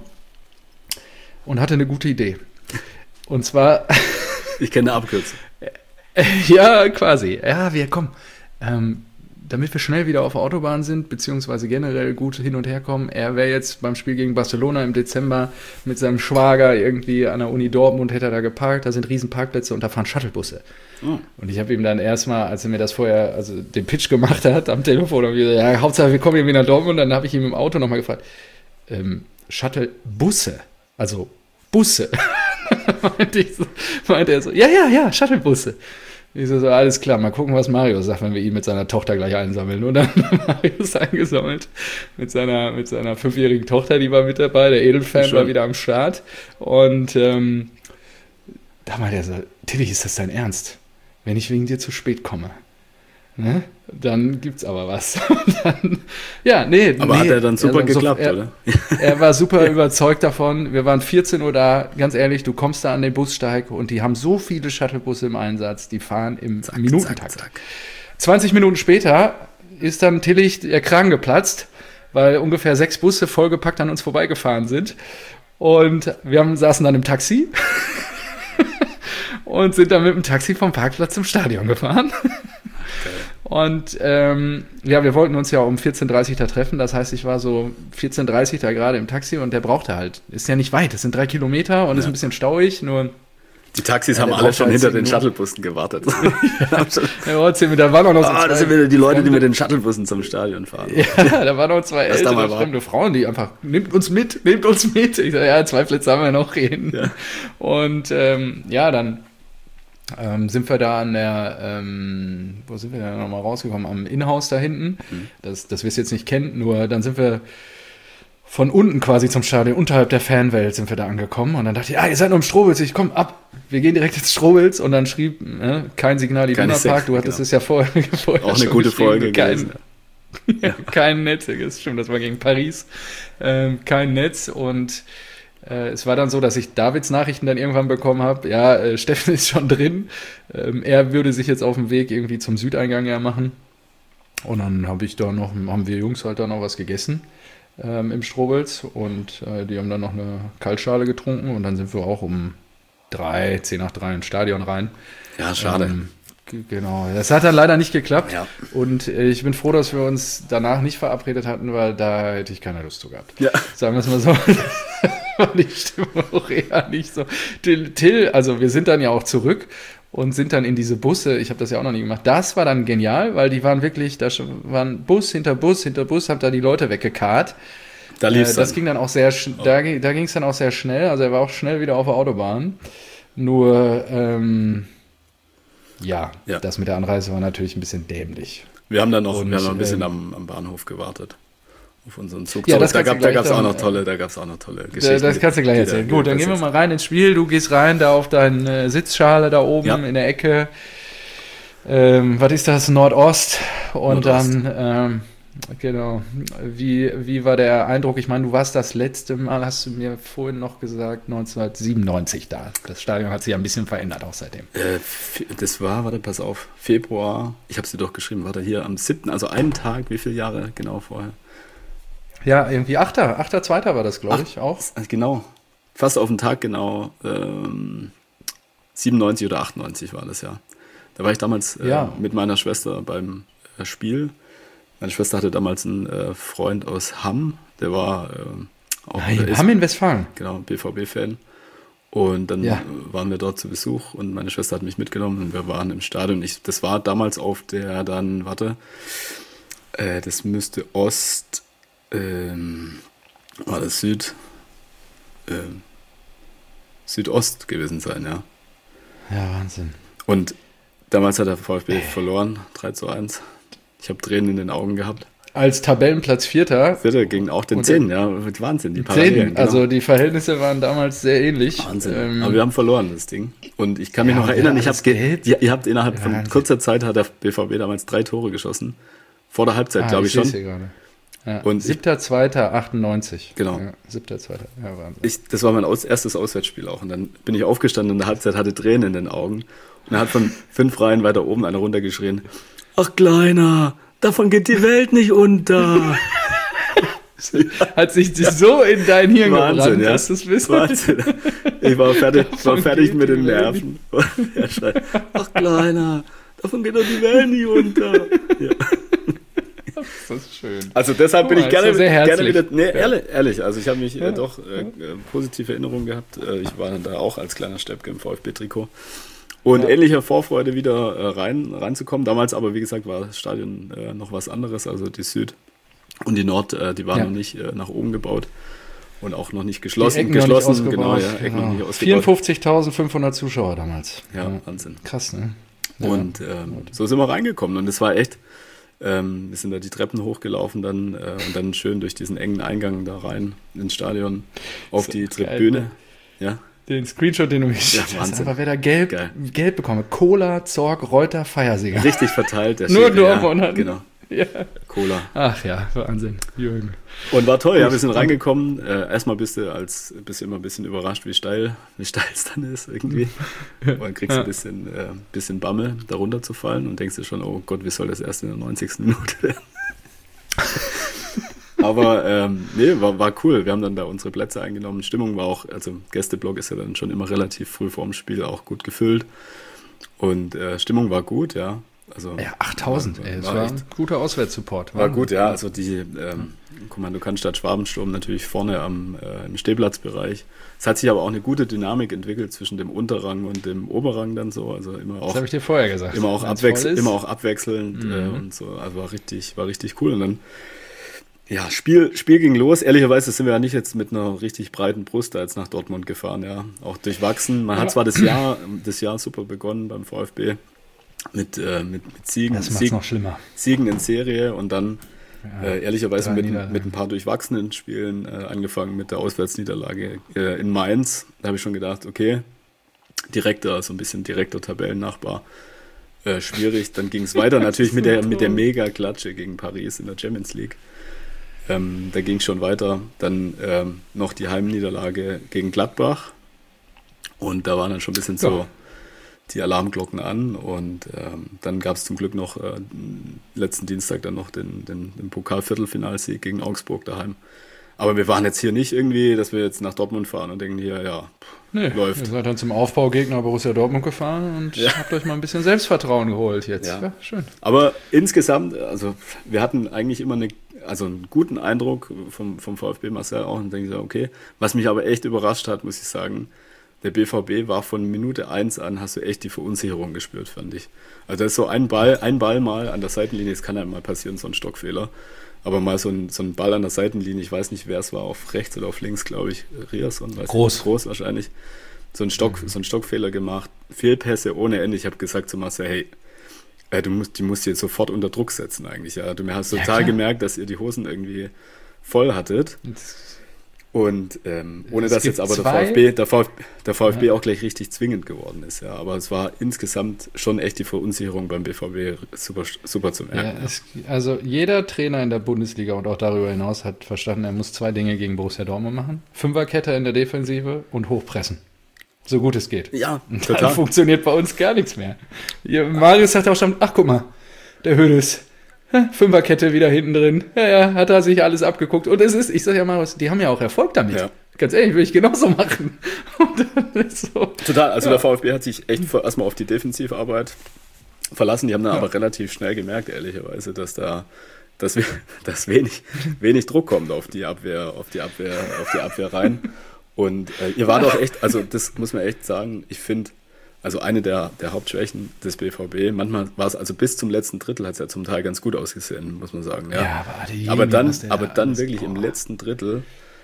und hatte eine gute Idee. Und zwar... Ich kenne eine Abkürzung. Ja, quasi. Ja, wir kommen. Ähm, damit wir schnell wieder auf der Autobahn sind, beziehungsweise generell gut hin und her kommen. Er wäre jetzt beim Spiel gegen Barcelona im Dezember mit seinem Schwager irgendwie an der Uni Dortmund, hätte er da geparkt. Da sind riesen Parkplätze und da fahren Shuttlebusse. Oh. Und ich habe ihm dann erstmal, als er mir das vorher, also den Pitch gemacht hat am Telefon, und wir, ja, Hauptsache wir kommen irgendwie nach Dortmund, dann habe ich ihm im Auto nochmal gefragt, ähm, Shuttlebusse, also Busse. meinte, ich so, meinte er so, ja, ja, ja, Shuttlebusse. Ich so, so, alles klar, mal gucken, was Mario sagt, wenn wir ihn mit seiner Tochter gleich einsammeln. Und dann Marius eingesammelt mit seiner, mit seiner fünfjährigen Tochter, die war mit dabei, der Edelfan Schon. war wieder am Start. Und ähm, da meinte er so, Tilly, ist das dein Ernst? Wenn ich wegen dir zu spät komme, ne? Dann gibt's aber was. Und dann, ja, nee. Aber nee, hat er dann super er, geklappt, er, oder? Er war super ja. überzeugt davon. Wir waren vierzehn Uhr da. Ganz ehrlich, du kommst da an den Bussteig und die haben so viele Shuttlebusse im Einsatz, die fahren im zack, Minutentakt. Zack, zack. zwanzig Minuten später ist dann Tillich der Kragen geplatzt, weil ungefähr sechs Busse vollgepackt an uns vorbeigefahren sind. Und wir haben, saßen dann im Taxi und sind dann mit dem Taxi vom Parkplatz zum Stadion gefahren. Und ähm, ja, wir wollten uns ja um vierzehn Uhr dreißig da treffen. Das heißt, ich war so vierzehn Uhr dreißig da gerade im Taxi und der brauchte halt. Ist ja nicht weit, das sind drei Kilometer und ja. ist ein bisschen stauig, nur... Die Taxis ja, haben alle schon hinter den Shuttlebussen gewartet. ja, da waren auch noch so ah, das sind wieder die Leute, die mit den Shuttlebussen zum Stadion fahren. Ja, da waren noch zwei Was ältere, fremde Frauen, die einfach, nehmt uns mit, nehmt uns mit. Ich sage, ja, zwei Plätze haben wir noch reden. Ja. Und ähm, ja, dann ähm, sind wir da an der, ähm, wo sind wir da nochmal rausgekommen? Am Innenhaus da hinten. Mhm. Das, das wirst du jetzt nicht kennen, nur dann sind wir von unten quasi zum Stadion, unterhalb der Fanwelt sind wir da angekommen. Und dann dachte ich, ah, ihr seid noch im Strobels, ich komm ab. Wir gehen direkt ins Strobels. Und dann schrieb, äh, kein Signal Iduna Park, du hattest genau. es ja vorher, vorher auch eine gute Folge kein, ja, kein Netz, das stimmt, das war gegen Paris. Ähm, kein Netz und äh, es war dann so, dass ich Davids Nachrichten dann irgendwann bekommen habe, ja, äh, Steffen ist schon drin. Ähm, er würde sich jetzt auf dem Weg irgendwie zum Südeingang ja machen. Und dann habe ich da noch, haben wir Jungs halt da noch was gegessen. Ähm, im Strobels und äh, die haben dann noch eine Kaltschale getrunken und dann sind wir auch um drei, zehn nach drei ins Stadion rein. Ja, schade. Ähm, g- genau, das hat dann leider nicht geklappt ja. und äh, ich bin froh, dass wir uns danach nicht verabredet hatten, weil da hätte ich keine Lust zu gehabt. Ja. Sagen wir es mal so. War die Stimmung auch eher nicht so. Till, Till, also wir sind dann ja auch zurück und sind dann in diese Busse, ich habe das ja auch noch nie gemacht, das war dann genial, weil die waren wirklich, da waren Bus hinter Bus hinter Bus, hab da die Leute weggekarrt. Da lief's äh, Das dann. ging dann auch sehr, oh. da, da ging es dann auch sehr schnell, also er war auch schnell wieder auf der Autobahn. Nur, ähm, ja, ja, das mit der Anreise war natürlich ein bisschen dämlich. Wir haben dann noch, und, wir haben noch ein bisschen ähm, am, am Bahnhof gewartet. Auf unseren Zug. Ja, das da gab es auch dann, noch tolle, da gab es auch noch tolle Geschichten. Das kannst du gleich erzählen. Gut, dann gehen wir mal rein ins Spiel. Du gehst rein, da auf deine Sitzschale da oben ja. in der Ecke. Ähm, was ist das? Nordost. Und Nordost. dann, ähm, genau. Wie, wie war der Eindruck? Ich meine, du warst das letzte Mal, hast du mir vorhin noch gesagt, neunzehnhundertsiebenundneunzig da. Das Stadion hat sich ja ein bisschen verändert auch seitdem. Äh, das war, warte, pass auf, Februar, ich habe es dir doch geschrieben, warte, hier am siebten, also einen Tag, wie viele Jahre genau vorher? Ja, irgendwie achter, achter zweiter war das, glaube ich, auch. Genau, fast auf den Tag genau, ähm, siebenundneunzig oder achtundneunzig war das ja. Da war ich damals äh, ja. mit meiner Schwester beim äh, Spiel. Meine Schwester hatte damals einen äh, Freund aus Hamm, der war äh, auch Nein, ist, Hamm in Westfalen. Genau, B V B-Fan. Und dann ja. waren wir dort zu Besuch und meine Schwester hat mich mitgenommen und wir waren im Stadion. Ich, das war damals auf der dann, warte, äh, das müsste Ost, ähm, war das Süd, ähm, Südost gewesen sein, ja. Ja, Wahnsinn. Und damals hat der VfB verloren, drei zu eins. Ich habe Tränen in den Augen gehabt. Als Tabellenplatz Vierter. Vierter ging auch den Zehn, ja, Wahnsinn, die Parallelen. Genau. Also die Verhältnisse waren damals sehr ähnlich. Wahnsinn, ähm, aber wir haben verloren, das Ding. Und ich kann mich ja, noch erinnern, ja, ich hab ge- ihr, ihr habt innerhalb von Wahnsinn. kurzer Zeit, hat der B V B damals drei Tore geschossen. Vor der Halbzeit, ah, glaube ich, ich schon. Gerade. Ja. Und siebter zweiter achtundneunzig. Genau. Ja, siebter zweiter Ja, Wahnsinn. Ich, das war mein aus, erstes Auswärtsspiel auch. Und dann bin ich aufgestanden und in der Halbzeit hatte Tränen in den Augen. Und er hat von fünf Reihen weiter oben einer runtergeschrien: Ach, Kleiner, davon geht die Welt nicht unter. Hat sich die so in dein Hirn Wahnsinn, gebrannt, ja. dass du es wissen. Wahnsinn. Ich war fertig, war fertig mit den Nerven. Er schreit: Ach, Kleiner, davon geht doch die Welt nicht unter. Ja. Das ist schön. Also deshalb oh, bin ich gerne, gerne wieder, nee, ja. ehrlich, ehrlich, also ich habe mich ja. äh, doch äh, positive Erinnerungen gehabt. Äh, ich war da auch als kleiner Steppke im VfB-Trikot. Und ja. ähnlicher Vorfreude wieder äh, rein, reinzukommen. Damals aber, wie gesagt, war das Stadion äh, noch was anderes. Also die Süd und die Nord, äh, die waren ja. noch nicht äh, nach oben gebaut und auch noch nicht geschlossen. Die Ecken geschlossen, noch nicht genau, ja, Ecken genau. noch nicht vierundfünfzigtausendfünfhundert Zuschauer damals. Ja, ja. Wahnsinn. Krass, ne? Ja. Und ähm, so sind wir reingekommen und es war echt, ähm, wir sind da die Treppen hochgelaufen dann äh, und dann schön durch diesen engen Eingang da rein ins Stadion auf so die Tribüne. Geil, ne? Ja. Den Screenshot, den du mir geschickt ja, hast, aber wer da gelb, gelb bekomme. Cola, Zorg, Reuter, Feiersinger. Richtig verteilt. Der Nur Schäfer, Dortmund. Ja, genau. Ja. Cola. Ach ja, Wahnsinn, Jürgen. Und war toll, ja, wir sind reingekommen. Äh, erstmal bist du als bist du immer ein bisschen überrascht, wie steil wie steil es dann ist irgendwie. Und dann kriegst du ein bisschen, äh, bisschen Bammel, da runter zu fallen und denkst dir schon, oh Gott, wie soll das erst in der neunzigsten Minute werden? Aber ähm, nee, war, war cool. Wir haben dann da unsere Plätze eingenommen. Stimmung war auch, also Gästeblock ist ja dann schon immer relativ früh vor dem Spiel auch gut gefüllt. Und äh, Stimmung war gut, ja. Also, ja, achttausend, ey, das war, war ein guter Auswärtssupport. War gut, ja. Also die ähm, Kommando-Cannstatt Schwabensturm natürlich vorne am äh, im Stehplatzbereich. Es hat sich aber auch eine gute Dynamik entwickelt zwischen dem Unterrang und dem Oberrang dann so. Also immer auch. Das habe ich dir vorher gesagt. Immer auch, abwechsel- immer auch abwechselnd mhm. äh, und so. Also war richtig, war richtig cool. Und dann ja, Spiel, Spiel ging los. Ehrlicherweise sind wir ja nicht jetzt mit einer richtig breiten Brust da jetzt nach Dortmund gefahren, ja. Auch durchwachsen. Man hat zwar das Jahr, das Jahr super begonnen beim VfB mit, äh, mit, mit Siegen, das macht's Siegen, noch schlimmer. Siegen in Serie und dann ja, äh, ehrlicherweise mit, mit ein paar durchwachsenen Spielen, äh, angefangen mit der Auswärtsniederlage äh, in Mainz. Da habe ich schon gedacht, okay, direkter, so ein bisschen direkter Tabellennachbar. Äh, schwierig. Dann ging es weiter natürlich mit der, mit der Mega-Klatsche gegen Paris in der Champions League. Ähm, da ging es schon weiter. Dann ähm, noch die Heimniederlage gegen Gladbach. Und da waren dann schon ein bisschen so ja. die Alarmglocken an. Und ähm, dann gab es zum Glück noch äh, letzten Dienstag dann noch den, den, den Pokal-Viertelfinalsieg gegen Augsburg daheim. Aber wir waren jetzt hier nicht irgendwie, dass wir jetzt nach Dortmund fahren und denken hier, ja, pff, nee, läuft. Ihr seid dann zum Aufbaugegner Borussia Dortmund gefahren und ja. habt euch mal ein bisschen Selbstvertrauen geholt jetzt. Ja. Ja, schön. Aber insgesamt, also wir hatten eigentlich immer eine, also einen guten Eindruck vom, vom VfB Marseille auch und denke so, okay. Was mich aber echt überrascht hat, muss ich sagen, der B V B war von Minute eins an, hast du echt die Verunsicherung gespürt, fand ich. Also das ist so ein Ball, ein Ball mal an der Seitenlinie, das kann ja mal passieren, so ein Stockfehler. Aber mal so ein, so ein Ball an der Seitenlinie, ich weiß nicht, wer es war, auf rechts oder auf links, glaube ich, Riasson, weiß groß. Nicht, groß wahrscheinlich, so ein Stock, mhm. so ein Stockfehler gemacht, Fehlpässe ohne Ende. Ich habe gesagt zu Marcel, hey, äh, du musst, die musst jetzt sofort unter Druck setzen eigentlich, ja. Du hast total ja, gemerkt, dass ihr die Hosen irgendwie voll hattet. Und ähm, ohne dass jetzt aber der VfB, der VfB, der VfB ja. auch gleich richtig zwingend geworden ist, ja. Aber es war insgesamt schon echt die Verunsicherung beim B V B super, super zu merken. Ja, es, also jeder Trainer in der Bundesliga und auch darüber hinaus hat verstanden, er muss zwei Dinge gegen Borussia Dortmund machen. Fünferkette in der Defensive und hochpressen. So gut es geht. Ja, und dann total. Funktioniert bei uns gar nichts mehr. Hier, Marius sagt auch schon, ach guck mal, der Hönes. Fünferkette wieder hinten drin. Ja, ja, hat er sich alles abgeguckt. Und es ist, ich sag ja mal, die haben ja auch Erfolg damit. Ja. Ganz ehrlich, will ich genauso machen. Und dann ist so, total, also ja. der VfB hat sich echt erstmal auf die Defensivarbeit verlassen. Die haben dann ja. aber relativ schnell gemerkt, ehrlicherweise, dass da dass, wir, dass wenig, wenig Druck kommt auf die Abwehr, auf die Abwehr, auf die Abwehr rein. Und äh, ihr wart doch echt, also das muss man echt sagen, ich finde, also eine der, der Hauptschwächen des B V B, manchmal war es, also bis zum letzten Drittel hat es ja zum Teil ganz gut ausgesehen, muss man sagen. Ja, ja aber, die aber dann, aber dann wirklich boah. im letzten Drittel,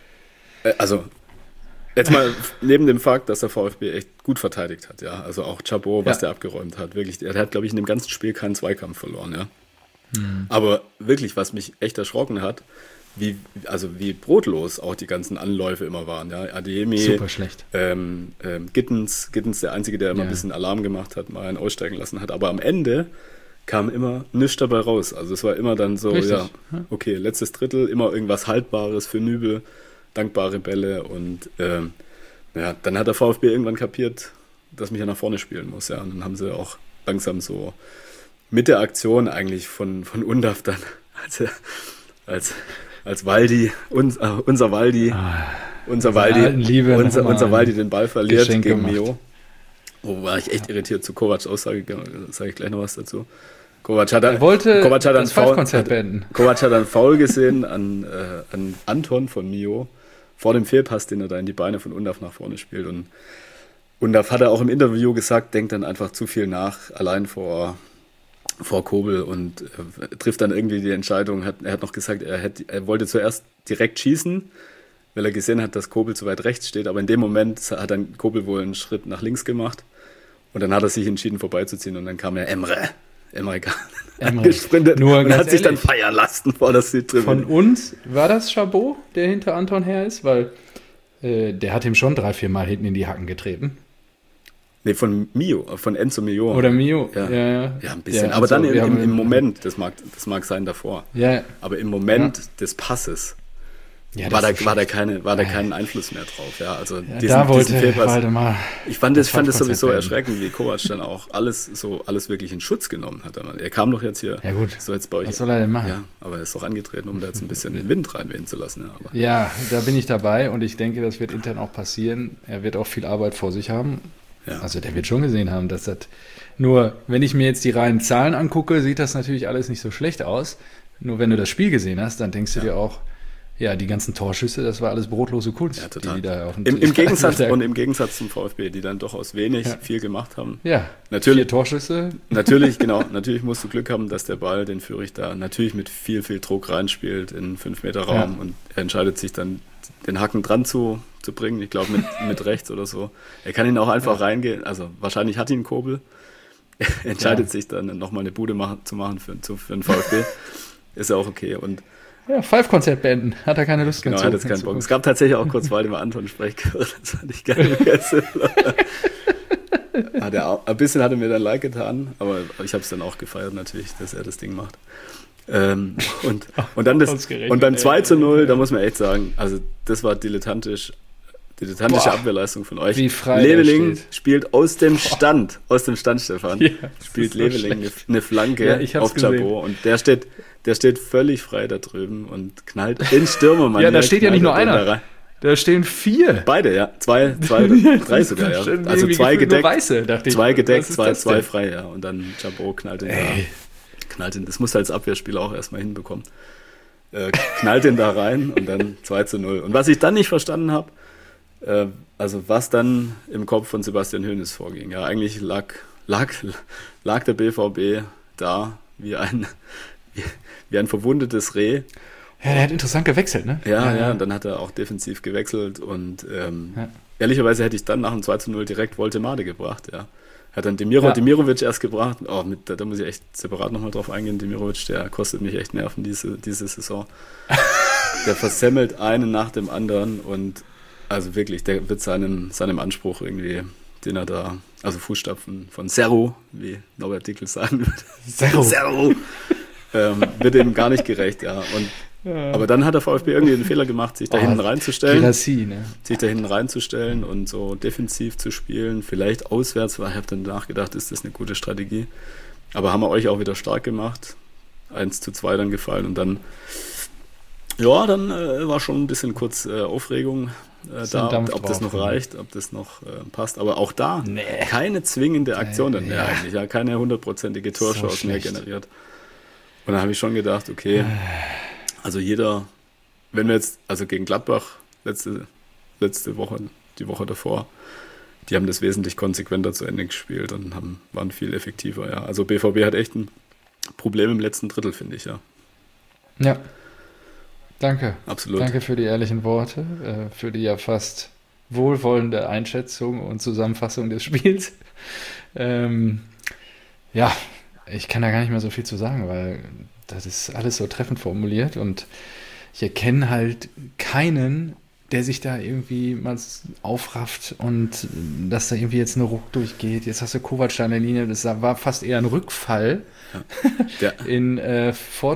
äh, also jetzt mal neben dem Fakt, dass der VfB echt gut verteidigt hat, ja, also auch Chabot, was ja. der abgeräumt hat, wirklich, der hat, glaube ich, in dem ganzen Spiel keinen Zweikampf verloren, ja. Hm. Aber wirklich, was mich echt erschrocken hat, wie, also wie brotlos auch die ganzen Anläufe immer waren. Ja? Adeyemi, super schlecht. Ähm, ähm, Gittens, Gittens, der Einzige, der immer ja. ein bisschen Alarm gemacht hat, mal einen aussteigen lassen hat. Aber am Ende kam immer nichts dabei raus. Also es war immer dann so, richtig. ja, okay, letztes Drittel, immer irgendwas Haltbares für Nübel, dankbare Bälle. Und ähm, ja, dann hat der VfB irgendwann kapiert, dass mich ja nach vorne spielen muss. Ja? Und dann haben sie auch langsam so mit der Aktion eigentlich von, von Undav dann, als, als als Waldi, uns, äh, unser Waldi, ah, unser Waldi, Liebe unser, unser Waldi den Ball verliert Geschenk gegen gemacht. Mio. Wo war ich echt irritiert zu Kovacs Aussage, sage ich gleich noch was dazu. Kovac hat dann, wollte Kovac hat das Five-Konzert beenden. Kovac hat dann Foul gesehen an, äh, an Anton von Mio vor dem Fehlpass, den er da in die Beine von Undav nach vorne spielt. Und Undav hat er auch im Interview gesagt, denkt dann einfach zu viel nach, allein vor vor Kobel und äh, trifft dann irgendwie die Entscheidung. Hat, er hat noch gesagt, er, hätte, er wollte zuerst direkt schießen, weil er gesehen hat, dass Kobel zu weit rechts steht. Aber in dem Moment hat dann Kobel wohl einen Schritt nach links gemacht und dann hat er sich entschieden, vorbeizuziehen. Und dann kam ja Emre, Emre Can gesprintet Nur und hat sich ehrlich, dann feiern lassen vor der Südtribüne. Von uns war das Chabot, der hinter Anton her ist, weil äh, der hat ihm schon drei, vier Mal hinten in die Hacken getreten. Nee, von Mio, von Enzo Mio. Oder Mio, ja. Ja, ja. ja ein bisschen. Ja, aber also, dann im, im, im im Moment, das mag, das mag sein davor. Ja. Aber im Moment ja. des Passes ja, war, da, war, da keine, war da keinen Einfluss mehr drauf. Ja, also ja, diesen, da wollte diesen Fehlpass, Waldemar ich fand das, fand das sowieso werden. erschreckend, wie Kovac dann auch alles so alles wirklich in Schutz genommen hat. Er kam doch jetzt hier, ja, gut. so jetzt bei euch. Was soll er denn machen? Ja, aber er ist doch angetreten, um da jetzt ein bisschen den Wind reinwehen zu lassen. Ja, aber. ja, da bin ich dabei und ich denke, das wird intern auch passieren. Er wird auch viel Arbeit vor sich haben. Ja. Also der wird schon gesehen haben, dass das. Nur, wenn ich mir jetzt die reinen Zahlen angucke, sieht das natürlich alles nicht so schlecht aus. Nur wenn du das Spiel gesehen hast, dann denkst du ja. dir auch, ja, die ganzen Torschüsse, das war alles brotlose Kunst. Ja, total. Die, die da auf Im, im Gegensatz, und im Gegensatz zum VfB, die dann doch aus wenig ja. viel gemacht haben. Ja, natürlich, vier Torschüsse. Natürlich, genau. Natürlich musst du Glück haben, dass der Ball, den Fürich da natürlich mit viel, viel Druck reinspielt in fünf Meter Raum ja. und er entscheidet sich dann, den Haken dran zu, zu bringen. Ich glaube, mit, mit rechts oder so. Er kann ihn auch einfach ja. reingehen. Also wahrscheinlich hat ihn einen Kobel. Er entscheidet ja. sich dann, nochmal eine Bude machen, zu machen für, für den VfB. Ist ja auch okay. Und ja, Five-Konzert beenden. Hat er keine Lust genau, mehr. Genau, hat jetzt keinen Bock. Es gab tatsächlich auch kurz Waldemar Anton Sprech gehört. Das fand ich geil. hat er auch, ein bisschen hat er mir dann leid getan, aber ich habe es dann auch gefeiert natürlich, dass er das Ding macht. Ähm, und, und dann das, und beim zwei zu null, da muss man echt sagen, also das war dilettantisch, dilettantische Boah, Abwehrleistung von euch. Wie frei Leveling spielt aus dem Stand, Boah. aus dem Stand, Stefan, ja, spielt Leveling eine, eine Flanke ja, auf Chabot und der steht, der steht völlig frei da drüben und knallt in Stürmermann. Ja, da steht ja nicht nur einer. Da, da stehen vier. Beide, ja. Zwei, zwei, drei sogar, ja. Also zwei gedeckt, Weiße, dachte ich. zwei gedeckt, zwei, zwei frei, ja. Und dann Chabot knallt ihn Ey. da. Knallt ihn, das muss er als Abwehrspieler auch erstmal hinbekommen. Äh, knallt ihn da rein und dann zwei zu null. Und was ich dann nicht verstanden habe, äh, also was dann im Kopf von Sebastian Hoeneß vorging. Ja, eigentlich lag, lag, lag der B V B da wie ein, wie, wie ein verwundetes Reh. Ja, er hat interessant gewechselt, ne? Ja, ja, ja, und dann hat er auch defensiv gewechselt und ähm, ja. ehrlicherweise hätte ich dann nach dem zwei zu null direkt Voltemade gebracht, ja. Hat dann Demiro, ja. Demirovic erst gebracht, oh, mit, da, da muss ich echt separat nochmal drauf eingehen, Demirovic, der kostet mich echt Nerven diese, diese Saison. Der versemmelt einen nach dem anderen und also wirklich, der wird seinem, seinem Anspruch irgendwie, den er da, also Fußstapfen von Serro, wie Norbert Dickel sagen würde. Serro. Serro. ähm, wird ihm gar nicht gerecht, ja. Und Ja. Aber dann hat der VfB irgendwie einen Fehler gemacht, sich da oh, hinten reinzustellen. Girassi, ne? Sich da hinten reinzustellen und so defensiv zu spielen. Vielleicht auswärts, weil ich habe dann nachgedacht, ist das eine gute Strategie. Aber haben wir euch auch wieder stark gemacht. eins zu zwei dann gefallen und dann, ja, dann äh, war schon ein bisschen kurz äh, Aufregung äh, da, ob, ob das noch reicht, ob das noch äh, passt. Aber auch da nee. keine zwingende Aktion dann mehr ja. eigentlich. Ja, keine hundertprozentige Torchance so mehr generiert. Und dann habe ich schon gedacht, okay, also jeder, wenn wir jetzt, also gegen Gladbach letzte, letzte Woche, die Woche davor, die haben das wesentlich konsequenter zu Ende gespielt und haben, waren viel effektiver, ja. Also B V B hat echt ein Problem im letzten Drittel, finde ich, ja. Ja, danke. Absolut. Danke für die ehrlichen Worte, äh, für die ja fast wohlwollende Einschätzung und Zusammenfassung des Spiels. Ähm, ja, ich kann da gar nicht mehr so viel zu sagen, weil das ist alles so treffend formuliert und ich erkenne halt keinen, der sich da irgendwie mal aufrafft und dass da irgendwie jetzt eine Ruck durchgeht. Jetzt hast du Kovac da in der Linie, das war fast eher ein Rückfall ja. in äh,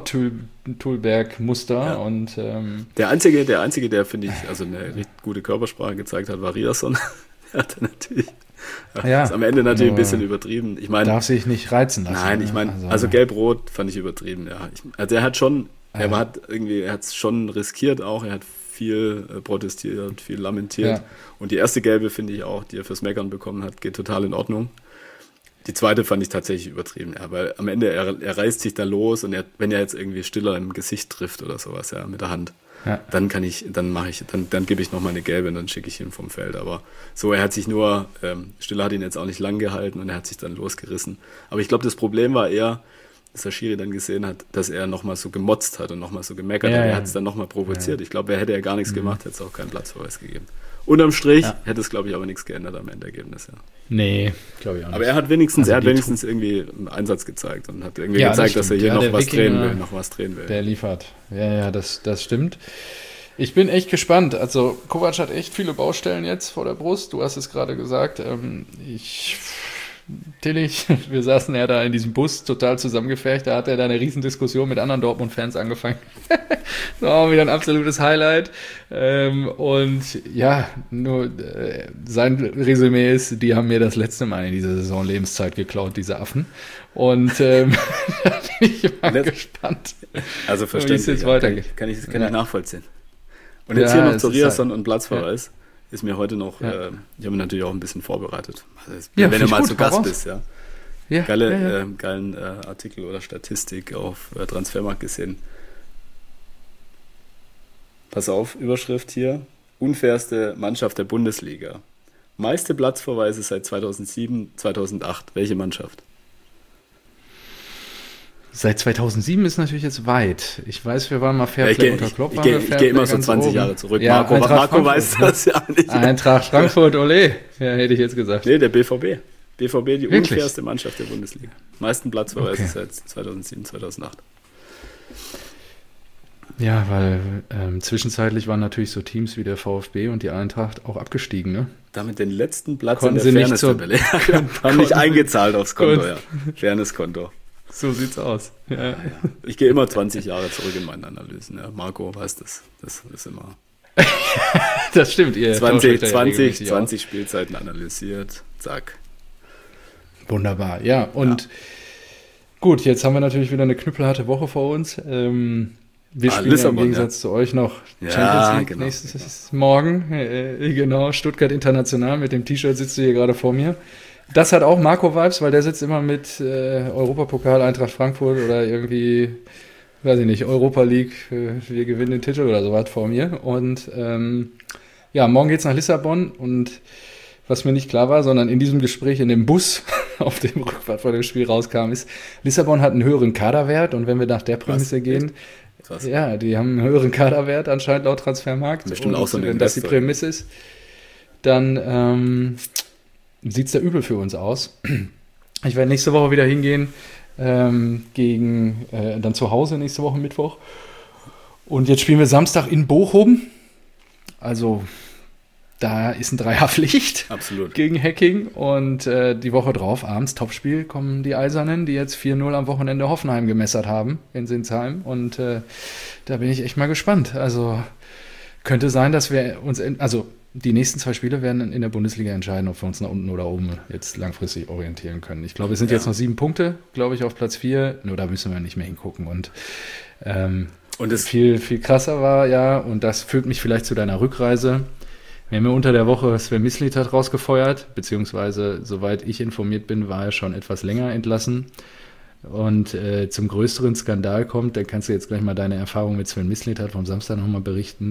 Vor-Tulberg-Muster. Ja. Und, ähm, der Einzige, der Einzige, der, finde ich, also eine richtig gute Körpersprache gezeigt hat, war Riasson. Der hatte natürlich ja, ist am Ende natürlich ein bisschen übertrieben. Ich meine, darf sich nicht reizen lassen. Nein, ich meine, also, also gelb-rot fand ich übertrieben, ja. Ich, also er hat schon, ja. er hat irgendwie, er hat es schon riskiert auch, er hat viel äh, protestiert, viel lamentiert. Ja. Und die erste gelbe, finde ich auch, die er fürs Meckern bekommen hat, geht total in Ordnung. Die zweite fand ich tatsächlich übertrieben, ja, weil am Ende, er, er reißt sich da los und er, wenn er jetzt irgendwie Stiller im Gesicht trifft oder sowas, ja, mit der Hand, ja. dann kann ich, dann mache ich, dann, dann gebe ich nochmal eine gelbe und dann schicke ich ihn vom Feld. Aber so, er hat sich nur, ähm, Stiller hat ihn jetzt auch nicht lang gehalten und er hat sich dann losgerissen. Aber ich glaube, das Problem war eher, dass der Schiri dann gesehen hat, dass er nochmal so gemotzt hat und nochmal so gemeckert ja, hat. Er ja. hat es dann nochmal provoziert. Ja. Ich glaube, er hätte ja gar nichts mhm. gemacht, hätte es auch keinen Platzverweis gegeben. Unterm Strich ja. hätte es, glaube ich, aber nichts geändert am Endergebnis. Ja. Nee, glaube ich auch nicht. Aber er hat wenigstens, also er hat wenigstens irgendwie einen Einsatz gezeigt und hat irgendwie ja, gezeigt, das dass er hier ja, noch was Wikinger, drehen will, noch was drehen will. Der liefert. Ja, ja, das, das stimmt. Ich bin echt gespannt. Also Kovac hat echt viele Baustellen jetzt vor der Brust. Du hast es gerade gesagt. Ähm, ich, Tillich, wir saßen ja da in diesem Bus total zusammengefercht. Da hat er da eine Riesendiskussion mit anderen Dortmund-Fans angefangen. Das war auch wieder ein absolutes Highlight. Ähm, und ja, nur äh, sein Resümee ist, die haben mir das letzte Mal in dieser Saison Lebenszeit geklaut, diese Affen. Und ähm, da bin ich mal Letz- gespannt. Also verständlich. Wie es jetzt weitergeht. Kann ich, kann ich ja. nachvollziehen. Und jetzt ja, hier noch zu Riasson halt, und Platzverweis. Ja. Ist mir heute noch, ja. äh, ich habe mich natürlich auch ein bisschen vorbereitet. Also, ja, wenn du mal gut, zu Gast bist, ja. ja, Geile, ja, ja. Äh, geilen äh, Artikel oder Statistik auf äh, Transfermarkt gesehen. Pass auf, Überschrift hier. Unfairste Mannschaft der Bundesliga. Meiste Platzverweise seit zweitausendsieben, zweitausendacht. Welche Mannschaft? Seit zweitausendsieben ist natürlich jetzt weit. Ich weiß, wir waren mal Fairplay ja, unter Klopp. Ich, ich, ich, ich gehe immer so zwanzig oben. Jahre zurück. Ja, Marco, Marco weiß das ja nicht. Eintracht Frankfurt, ole. Ja, hätte ich jetzt gesagt. Nee, der B V B. B V B, die Wirklich? unfairste Mannschaft der Bundesliga. Meisten Platzverweise okay. seit zweitausendsieben, zweitausendacht. Ja, weil ähm, zwischenzeitlich waren natürlich so Teams wie der VfB und die Eintracht auch abgestiegen, ne? Damit den letzten Platz Konnten in der Fairness-Tabelle. Haben nicht eingezahlt aufs Konto, ja. Fairness-Konto. So sieht's aus. Ja. Ja, ja. Ich gehe immer zwanzig Jahre zurück in meinen Analysen. Ja, Marco weiß das. Das ist immer. Das stimmt. Ihr zwanzig, zwanzig, zwanzig Spielzeiten analysiert. Zack. Wunderbar. Ja, und ja. gut, jetzt haben wir natürlich wieder eine knüppelharte Woche vor uns. Ähm, wir ah, spielen Lissabon, ja im Gegensatz ja. zu euch noch ja, Champions League genau, nächstes genau. Morgen. Äh, genau, Stuttgart International. Mit dem T-Shirt sitzt du hier gerade vor mir. Das hat auch Marco-Vibes, weil der sitzt immer mit äh, Europapokal, Eintracht Frankfurt oder irgendwie, weiß ich nicht, Europa League, äh, wir gewinnen den Titel oder sowas vor mir. Und ähm, ja, morgen geht's nach Lissabon und was mir nicht klar war, sondern in diesem Gespräch in dem Bus, auf dem Rückfahrt vor dem Spiel rauskam, ist, Lissabon hat einen höheren Kaderwert und wenn wir nach der Prämisse gehen, Krass. ja, die haben einen höheren Kaderwert anscheinend laut Transfermarkt. Bestimmt und auch so eine wenn das die Prämisse ist, dann ähm, sieht es da übel für uns aus. Ich werde nächste Woche wieder hingehen, ähm, gegen, äh, dann zu Hause nächste Woche Mittwoch. Und jetzt spielen wir Samstag in Bochum. Also da ist ein Dreierpflicht Absolut. Gegen Hacking. Und äh, die Woche drauf, abends, Topspiel, kommen die Eisernen, die jetzt vier null am Wochenende Hoffenheim gemessert haben in Sinsheim. Und äh, da bin ich echt mal gespannt. Also könnte sein, dass wir uns, in, also die nächsten zwei Spiele werden in der Bundesliga entscheiden, ob wir uns nach unten oder oben jetzt langfristig orientieren können. Ich glaube, es sind ja. jetzt noch sieben Punkte, glaube ich, auf Platz vier. Nur da müssen wir nicht mehr hingucken. Und, ähm, und es viel, viel krasser war, ja, und das führt mich vielleicht zu deiner Rückreise. Wir haben ja unter der Woche Sven Mislintat rausgefeuert, beziehungsweise, soweit ich informiert bin, war er schon etwas länger entlassen. Und äh, zum größeren Skandal kommt, dann kannst du jetzt gleich mal deine Erfahrung mit Sven Mislintat vom Samstag nochmal berichten.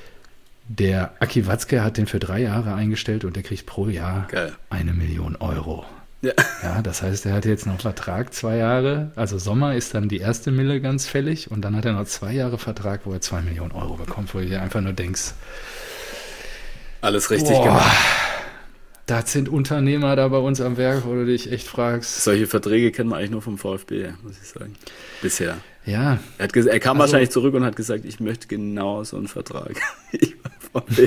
Der Aki Watzke hat den für drei Jahre eingestellt und der kriegt pro Jahr Geil. eine Million Euro. Ja. ja, das heißt, er hat jetzt noch Vertrag, zwei Jahre. Also Sommer ist dann die erste Mille ganz fällig und dann hat er noch zwei Jahre Vertrag, wo er zwei Millionen Euro bekommt, wo du dir einfach nur denkst, alles richtig boah, gemacht. Das sind Unternehmer da bei uns am Werk, wo du dich echt fragst. Solche Verträge kennen wir eigentlich nur vom VfB, muss ich sagen. Bisher. Ja. Er, hat ges- er kam also, wahrscheinlich zurück und hat gesagt, ich möchte genau so einen Vertrag. Ich war VfB.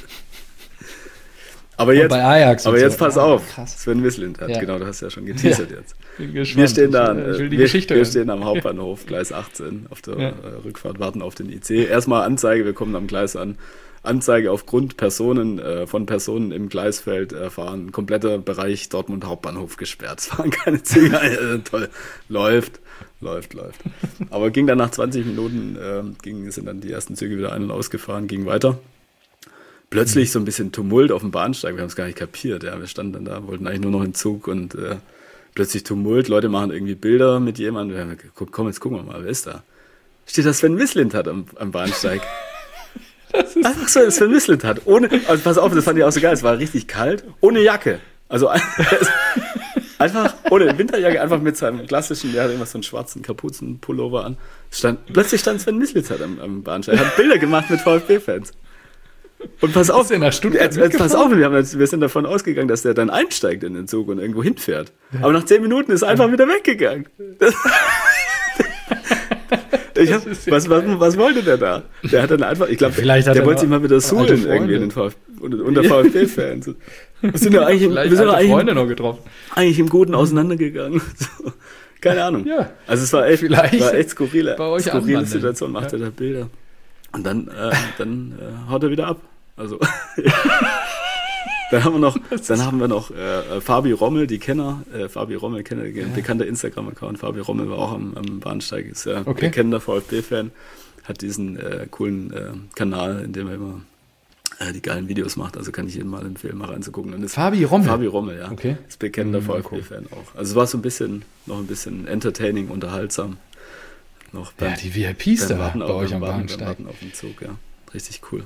Aber jetzt, bei Ajax aber jetzt so. pass auf, Krass. Sven Mislintat, ja. genau, du hast ja schon geteasert ja. jetzt. Bin gespannt. Wir stehen da, ich, ich wir, wir stehen am Hauptbahnhof, Gleis achtzehn, auf der ja. Rückfahrt, warten auf den I C. Erstmal Anzeige, wir kommen am Gleis an. Anzeige aufgrund Personen, äh, von Personen im Gleisfeld erfahren. Ein kompletter Bereich Dortmund Hauptbahnhof gesperrt. Es waren keine Züge. äh, toll. Läuft, läuft, läuft. Aber ging dann nach zwanzig Minuten, äh, ging, sind dann die ersten Züge wieder ein- und ausgefahren, ging weiter. Plötzlich so ein bisschen Tumult auf dem Bahnsteig. Wir haben es gar nicht kapiert. Ja. Wir standen dann da, wollten eigentlich nur noch in Zug und äh, plötzlich Tumult. Leute machen irgendwie Bilder mit jemandem. Wir haben gesagt, komm, jetzt gucken wir mal, wer ist da? Steht da Sven Mislintat am, am Bahnsteig. Das ist einfach so, das vermisselt hat. Ohne, also pass auf, das fand ich auch so geil. Es war richtig kalt, ohne Jacke. Also einfach ohne Winterjacke, einfach mit seinem klassischen, der hat immer so einen schwarzen Kapuzenpullover an. Stand, plötzlich stand Sven Mislintat am, am Bahnsteig. Er hat Bilder gemacht mit VfB-Fans. Und pass auf, nach Stuttgart jetzt, pass auf, wir, haben, wir sind davon ausgegangen, dass der dann einsteigt in den Zug und irgendwo hinfährt. Aber nach zehn Minuten ist er einfach wieder weggegangen. Ich hab, was, was, was wollte der da? Der hat dann einfach, ich glaube, der, der wollte sich mal wieder suhlen irgendwie in den VfB, unter VfB-Fans. Wir sind ja eigentlich, wir sind ja eigentlich, noch getroffen. eigentlich im Guten auseinandergegangen. So. Keine Ahnung. Ja. Also es war echt, Vielleicht war echt skurrile, bei euch skurrile Situation, macht ja. er da Bilder. Und dann, äh, dann äh, haut er wieder ab. Also dann haben wir noch, dann haben wir noch äh, Fabi Rommel, die Kenner, äh, Fabi Rommel, Kenner, ja. bekannter Instagram-Account. Fabi Rommel war auch am, am Bahnsteig, ist ja okay. bekannter VfB-Fan, hat diesen äh, coolen äh, Kanal, in dem er immer äh, die geilen Videos macht. Also kann ich jedem mal empfehlen, mal reinzugucken. Und Fabi Rommel? Fabi Rommel, ja. Okay. Ist bekannter mhm, VfB-Fan cool. auch. Also es war so ein bisschen, noch ein bisschen entertaining, unterhaltsam. Noch beim, ja, die V I Ps da bei auf, euch am Warten, Bahnsteig. Warten auf den Zug, ja. Richtig cool.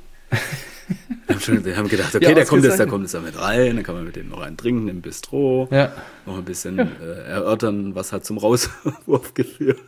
Wir haben, schon, wir haben gedacht, okay, ja, der kommt jetzt, der kommt jetzt da mit rein, dann kann man mit dem noch einen trinken im Bistro, ja. noch ein bisschen ja. äh, erörtern, was hat zum Rauswurf geführt.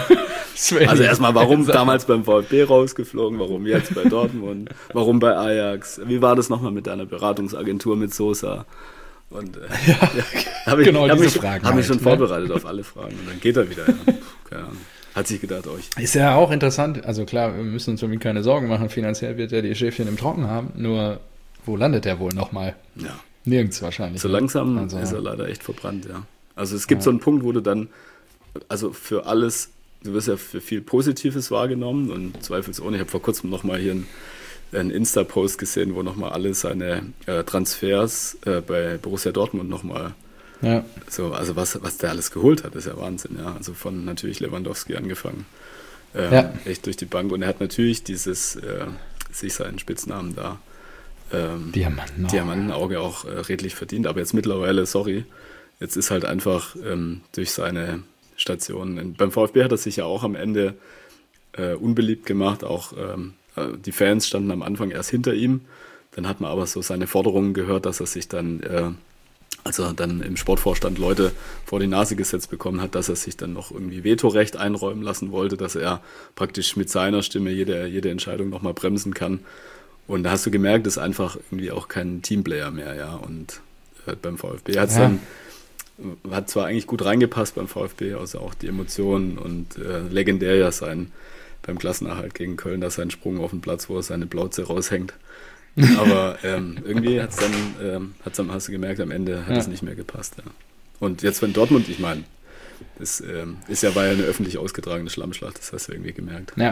Also erstmal, warum damals beim VfB rausgeflogen, warum jetzt bei Dortmund, warum bei Ajax, wie war das nochmal mit deiner Beratungsagentur mit Sosa? Und äh, ja, ja, habe ich, genau hab diese mich, Fragen hab halt, mich schon ne? vorbereitet auf alle Fragen und dann geht er wieder. Ja. Keine Ahnung. Hat sich gedacht, euch. Ist ja auch interessant, also klar, wir müssen uns irgendwie keine Sorgen machen, finanziell wird er die Schäfchen im Trocken haben, nur wo landet er wohl nochmal? Ja. Nirgends wahrscheinlich. So langsam also, ist er leider echt verbrannt, ja. Also es gibt ja. so einen Punkt, wo du dann, also für alles, du wirst ja für viel Positives wahrgenommen und zweifelsohne, ich habe vor kurzem nochmal hier einen, einen Insta-Post gesehen, wo nochmal alle seine äh, Transfers äh, bei Borussia Dortmund nochmal Ja. So, also was, was der alles geholt hat, ist ja Wahnsinn, ja. Also von natürlich Lewandowski angefangen. Ähm, ja. Echt durch die Bank. Und er hat natürlich dieses, äh, sich seinen Spitznamen da, ähm, Diamantenauge. Diamantenauge auch äh, redlich verdient. Aber jetzt mittlerweile, sorry, jetzt ist halt einfach ähm, durch seine Stationen. Beim VfB hat er sich ja auch am Ende äh, unbeliebt gemacht. Auch ähm, die Fans standen am Anfang erst hinter ihm. Dann hat man aber so seine Forderungen gehört, dass er sich dann äh, als er dann im Sportvorstand Leute vor die Nase gesetzt bekommen hat, dass er sich dann noch irgendwie Vetorecht einräumen lassen wollte, dass er praktisch mit seiner Stimme jede, jede Entscheidung nochmal bremsen kann. Und da hast du gemerkt, das ist einfach irgendwie auch kein Teamplayer mehr, ja. Und äh, beim VfB hat es ja. dann, hat zwar eigentlich gut reingepasst beim VfB, also auch die Emotionen und äh, legendär ja sein beim Klassenerhalt gegen Köln, dass sein Sprung auf den Platz, wo er seine Plauze raushängt. Aber ähm, irgendwie hat's dann, ähm, hat's dann, hast du gemerkt, am Ende hat es ja. nicht mehr gepasst. Ja. Und jetzt, wenn Dortmund, ich meine, das ähm, ist ja, war ja eine öffentlich ausgetragene Schlammschlacht, das hast du irgendwie gemerkt. Ja,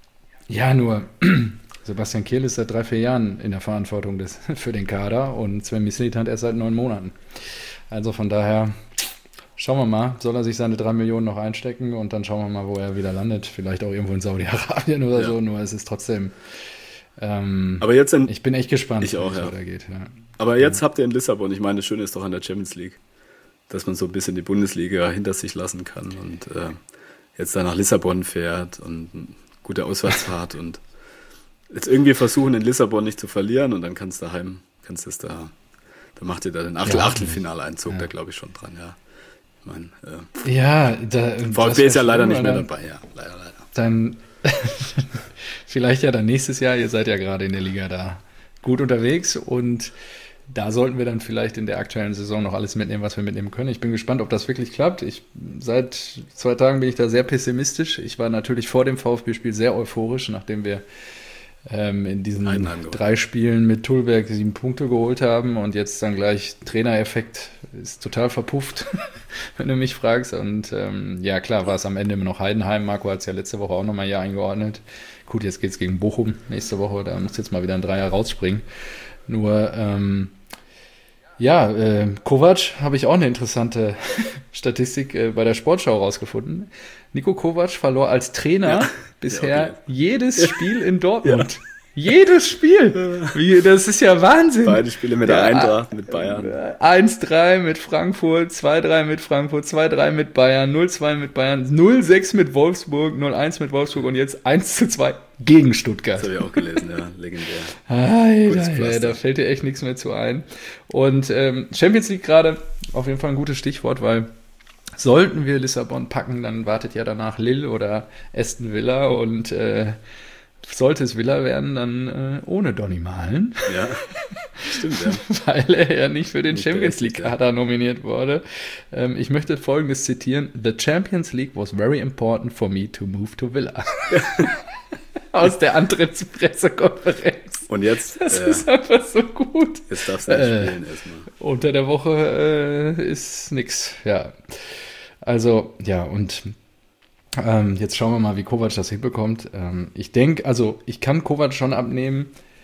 ja nur Sebastian Kehl ist seit drei, vier Jahren in der Verantwortung des, für den Kader und Sven Mislintat erst seit neun Monaten. Also von daher, schauen wir mal, soll er sich seine drei Millionen noch einstecken und dann schauen wir mal, wo er wieder landet. Vielleicht auch irgendwo in Saudi-Arabien oder ja. so, nur es ist trotzdem... Ähm, aber jetzt in, ich bin echt gespannt, ich auch, wie es ja. weitergeht. Ja. Aber jetzt ja. habt ihr in Lissabon, ich meine, das Schöne ist doch an der Champions League, dass man so ein bisschen die Bundesliga hinter sich lassen kann und äh, jetzt da nach Lissabon fährt und eine gute Auswärtsfahrt und jetzt irgendwie versuchen, in Lissabon nicht zu verlieren und dann kannst du daheim, kannst du es da, da macht ihr da den Achtel, ja, Achtelfinaleinzug, ja. da glaube ich schon dran, ja. Ich mein, äh, ja, da, VfB ist ja leider nicht mehr dabei, ja, leider, leider. Dann vielleicht ja dann nächstes Jahr, ihr seid ja gerade in der Liga da gut unterwegs und da sollten wir dann vielleicht in der aktuellen Saison noch alles mitnehmen, was wir mitnehmen können. Ich bin gespannt, ob das wirklich klappt. Ich, seit zwei Tagen bin ich da sehr pessimistisch. Ich war natürlich vor dem VfB-Spiel sehr euphorisch, nachdem wir ähm, in diesen drei Spielen mit Tullberg sieben Punkte geholt haben und jetzt dann gleich Trainereffekt ist total verpufft, wenn du mich fragst. Und ähm, ja, klar, war es am Ende immer noch Heidenheim. Marco hat es ja letzte Woche auch nochmal hier eingeordnet. Gut, jetzt geht es gegen Bochum nächste Woche, da muss jetzt mal wieder ein Dreier rausspringen. Nur, ähm, ja, äh, Kovac habe ich auch eine interessante Statistik äh, bei der Sportschau rausgefunden. Nico Kovac verlor als Trainer ja. bisher ja, okay. jedes Spiel in Dortmund. Ja. Jedes Spiel! Wie, das ist ja Wahnsinn! Beide Spiele mit der Eintracht, mit Bayern. eins drei mit Frankfurt, zwei drei mit Frankfurt, zwei drei mit Bayern, null zwei mit Bayern, null sechs mit Wolfsburg, null eins mit Wolfsburg und jetzt eins zu zwei gegen Stuttgart. Das habe ich auch gelesen, ja, legendär. Alter, ja, da fällt dir echt nichts mehr zu ein. Und ähm, Champions League gerade auf jeden Fall ein gutes Stichwort, weil sollten wir Lissabon packen, dann wartet ja danach Lille oder Aston Villa und äh, sollte es Villa werden, dann äh, ohne Donny Malen. Ja. Stimmt, ja. Weil er ja nicht für den Nicht Champions League-Kader ja. nominiert wurde. Ähm, ich möchte Folgendes zitieren. The Champions League was very important for me to move to Villa. Aus der Antrittspressekonferenz. Und jetzt? Das äh, ist einfach so gut. Jetzt darfst du nicht äh, spielen erstmal. Unter der Woche äh, ist nix, ja. Also, ja, und ähm, jetzt schauen wir mal, wie Kovac das hinbekommt. Ähm, ich denke, also ich kann Kovac schon abnehmen,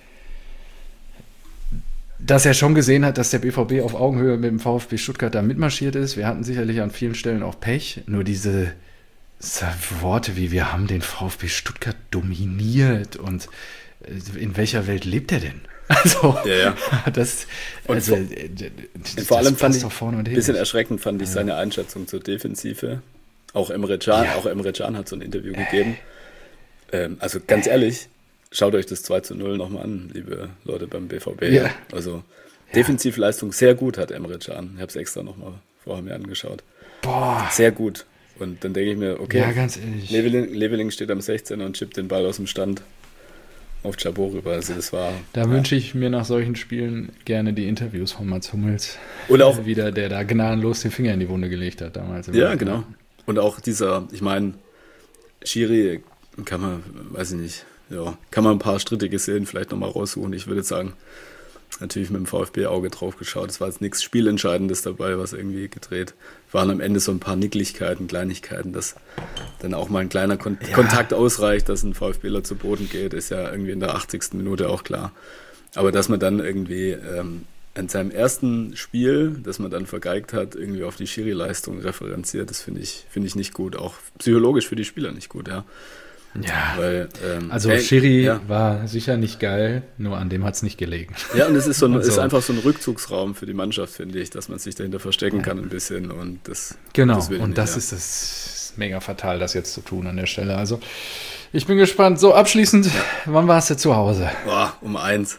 dass er schon gesehen hat, dass der B V B auf Augenhöhe mit dem VfB Stuttgart da mitmarschiert ist. Wir hatten sicherlich an vielen Stellen auch Pech. Nur diese Worte wie wir haben den VfB Stuttgart dominiert und in welcher Welt lebt er denn? Also, ja, ja. das, und also, vor, das vor allem fand ich vorne und ein bisschen erschreckend fand ich seine Einschätzung zur Defensive. Auch Emre Can, ja. auch Emre Can hat so ein Interview äh. gegeben. Ähm, also ganz ehrlich, schaut euch das zwei zu null nochmal an, liebe Leute beim B V B. Ja. Also Defensivleistung sehr gut hat Emre Can. Ich habe es extra nochmal vorher mir angeschaut. Boah. Sehr gut. Und dann denke ich mir, okay, ja, ganz ehrlich. Leveling, Leveling steht am sechzehner und chippt den Ball aus dem Stand auf Chabot rüber. Also das war. Da ja. wünsche ich mir nach solchen Spielen gerne die Interviews von Mats Hummels. Und auch wieder, der da gnadenlos den Finger in die Wunde gelegt hat damals. Ja, Welt. Genau. Und auch dieser, ich meine, Schiri kann man, weiß ich nicht, ja, kann man ein paar strittige Szenen vielleicht nochmal raussuchen. Ich würde sagen, natürlich mit dem VfB-Auge drauf geschaut. Es war jetzt nichts Spielentscheidendes dabei, was irgendwie gedreht. Waren am Ende so ein paar Nicklichkeiten, Kleinigkeiten, dass dann auch mal ein kleiner Kon- ja. Kontakt ausreicht, dass ein VfBler zu Boden geht, ist ja irgendwie in der achtzigsten Minute auch klar. Aber dass man dann irgendwie ähm, in seinem ersten Spiel, das man dann vergeigt hat, irgendwie auf die Schiri-Leistung referenziert, das finde ich, finde ich nicht gut. Auch psychologisch für die Spieler nicht gut, ja. Ja, Weil, ähm, also ey, Schiri ja. war sicher nicht geil, nur an dem hat es nicht gelegen. Ja, und es ist, so ein, also. ist einfach so ein Rückzugsraum für die Mannschaft, finde ich, dass man sich dahinter verstecken kann ein bisschen. Und das, genau, das will ich und nicht, das ja. ist das mega fatal, das jetzt zu tun an der Stelle. Also ich bin gespannt. So, abschließend, ja. wann warst du zu Hause? Boah, um eins.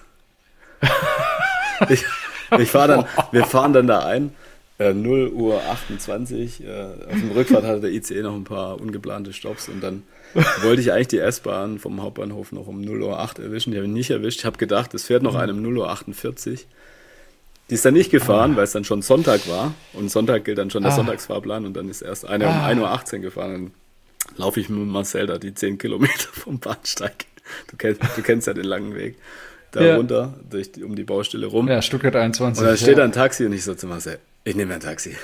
ich, ich fahr dann, wir fahren dann da ein. Äh, null Uhr achtundzwanzig. Äh, auf dem Rückfahrt hatte der I C E noch ein paar ungeplante Stopps und dann wollte ich eigentlich die S-Bahn vom Hauptbahnhof noch um null Uhr acht erwischen. Die habe ich nicht erwischt. Ich habe gedacht, es fährt noch eine um null Uhr achtundvierzig. Die ist dann nicht gefahren, ah. weil es dann schon Sonntag war. Und Sonntag gilt dann schon der ah. Sonntagsfahrplan und dann ist erst eine ah. um ein Uhr achtzehn gefahren. Dann laufe ich mit Marcel da die zehn Kilometer vom Bahnsteig. Du kennst, du kennst ja den langen Weg. Da ja. runter, durch die, um die Baustelle rum. Ja, Stuttgart einundzwanzig. Und dann steht da ein Taxi und ich so zu Marcel, ich nehme ein Taxi.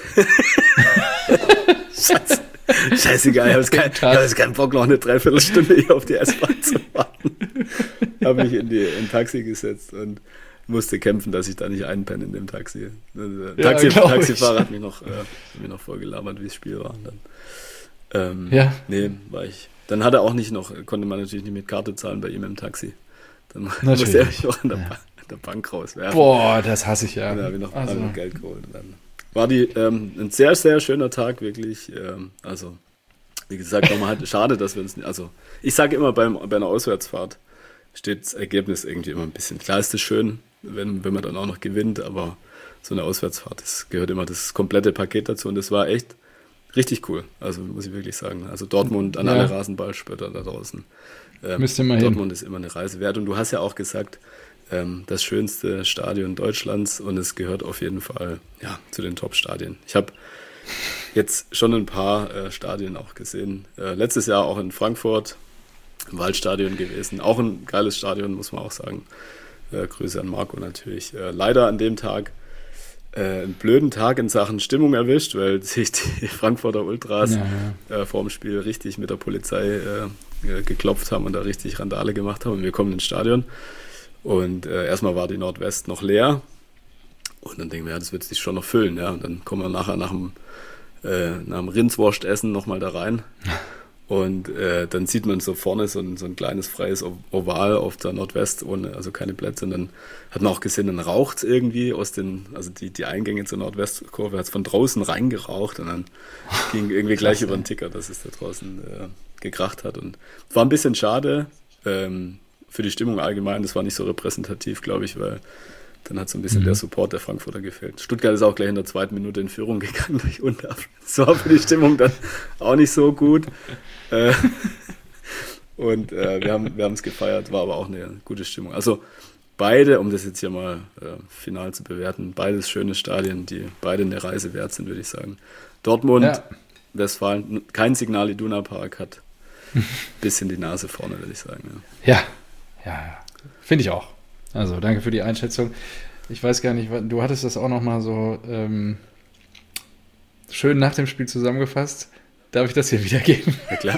Scheiße. Scheißegal, ich habe jetzt, kein, hab jetzt keinen Bock, noch eine Dreiviertelstunde hier auf die S-Bahn zu warten. Habe mich in die in Taxi gesetzt und musste kämpfen, dass ich da nicht einpenne in dem Taxi. Der ja, Taxi Taxifahrer hat mich noch, äh, mich noch vorgelabert, wie das Spiel war. Und dann, ähm, ja. Nee, war ich. Dann hat er auch nicht noch, konnte man natürlich nicht mit Karte zahlen bei ihm im Taxi. Dann natürlich. musste er mich auch an der, ja. an der Bank rauswerfen. Boah, das hasse ich ja. Dann habe ich noch also. noch Geld geholt. Und dann war die, ähm, ein sehr, sehr schöner Tag, wirklich. Ähm, also, wie gesagt, nochmal halt schade, dass wir uns nicht, also, ich sage immer, beim, bei einer Auswärtsfahrt steht das Ergebnis irgendwie immer ein bisschen. Klar ist es schön, wenn, wenn man dann auch noch gewinnt, aber so eine Auswärtsfahrt, das gehört immer das komplette Paket dazu und das war echt richtig cool. Also, muss ich wirklich sagen. Also, Dortmund an ja. alle Rasenballspötter da draußen. Ähm, Müsste mal Dortmund hin. ist immer eine Reise wert und du hast ja auch gesagt, ähm, das schönste Stadion Deutschlands und es gehört auf jeden Fall ja, zu den Top-Stadien. Ich habe jetzt schon ein paar äh, Stadien auch gesehen. Äh, letztes Jahr auch in Frankfurt im Waldstadion gewesen. Auch ein geiles Stadion, muss man auch sagen. Äh, Grüße an Marco natürlich. Äh, leider an dem Tag äh, einen blöden Tag in Sachen Stimmung erwischt, weil sich die Frankfurter Ultras ja, ja. Äh, vor dem Spiel richtig mit der Polizei äh, geklopft haben und da richtig Randale gemacht haben. Und wir kommen ins Stadion und äh, erstmal war die Nordwest noch leer und dann denken wir, ja, das wird sich schon noch füllen. Ja. Und dann kommen wir nachher nach dem, äh, nach dem Rindswurstessen nochmal da rein und äh, dann sieht man so vorne so ein, so ein kleines freies Oval auf der Nordwest, ohne, also keine Plätze. Und dann hat man auch gesehen, dann raucht es irgendwie aus den, also die, die Eingänge zur Nordwestkurve hat es von draußen reingeraucht und dann ging irgendwie gleich Krass, über den Ticker, dass es da draußen äh, gekracht hat. Und war ein bisschen schade ähm, für die Stimmung allgemein. Das war nicht so repräsentativ, glaube ich, weil dann hat so ein bisschen mhm. der Support der Frankfurter gefehlt. Stuttgart ist auch gleich in der zweiten Minute in Führung gegangen durch Undav. Das war für die Stimmung dann auch nicht so gut. äh, und äh, wir haben wir haben es gefeiert, war aber auch eine gute Stimmung. Also beide, um das jetzt hier mal äh, final zu bewerten, beides schöne Stadien, die beide eine Reise wert sind, würde ich sagen. Dortmund, ja. Westfalen, kein Signal Iduna Park hat ein bisschen die Nase vorne, würde ich sagen. Ja, ja, ja. Finde ich auch. Also danke für die Einschätzung. Ich weiß gar nicht, du hattest das auch noch mal so ähm, schön nach dem Spiel zusammengefasst. Darf ich das hier wiedergeben? Ja, klar.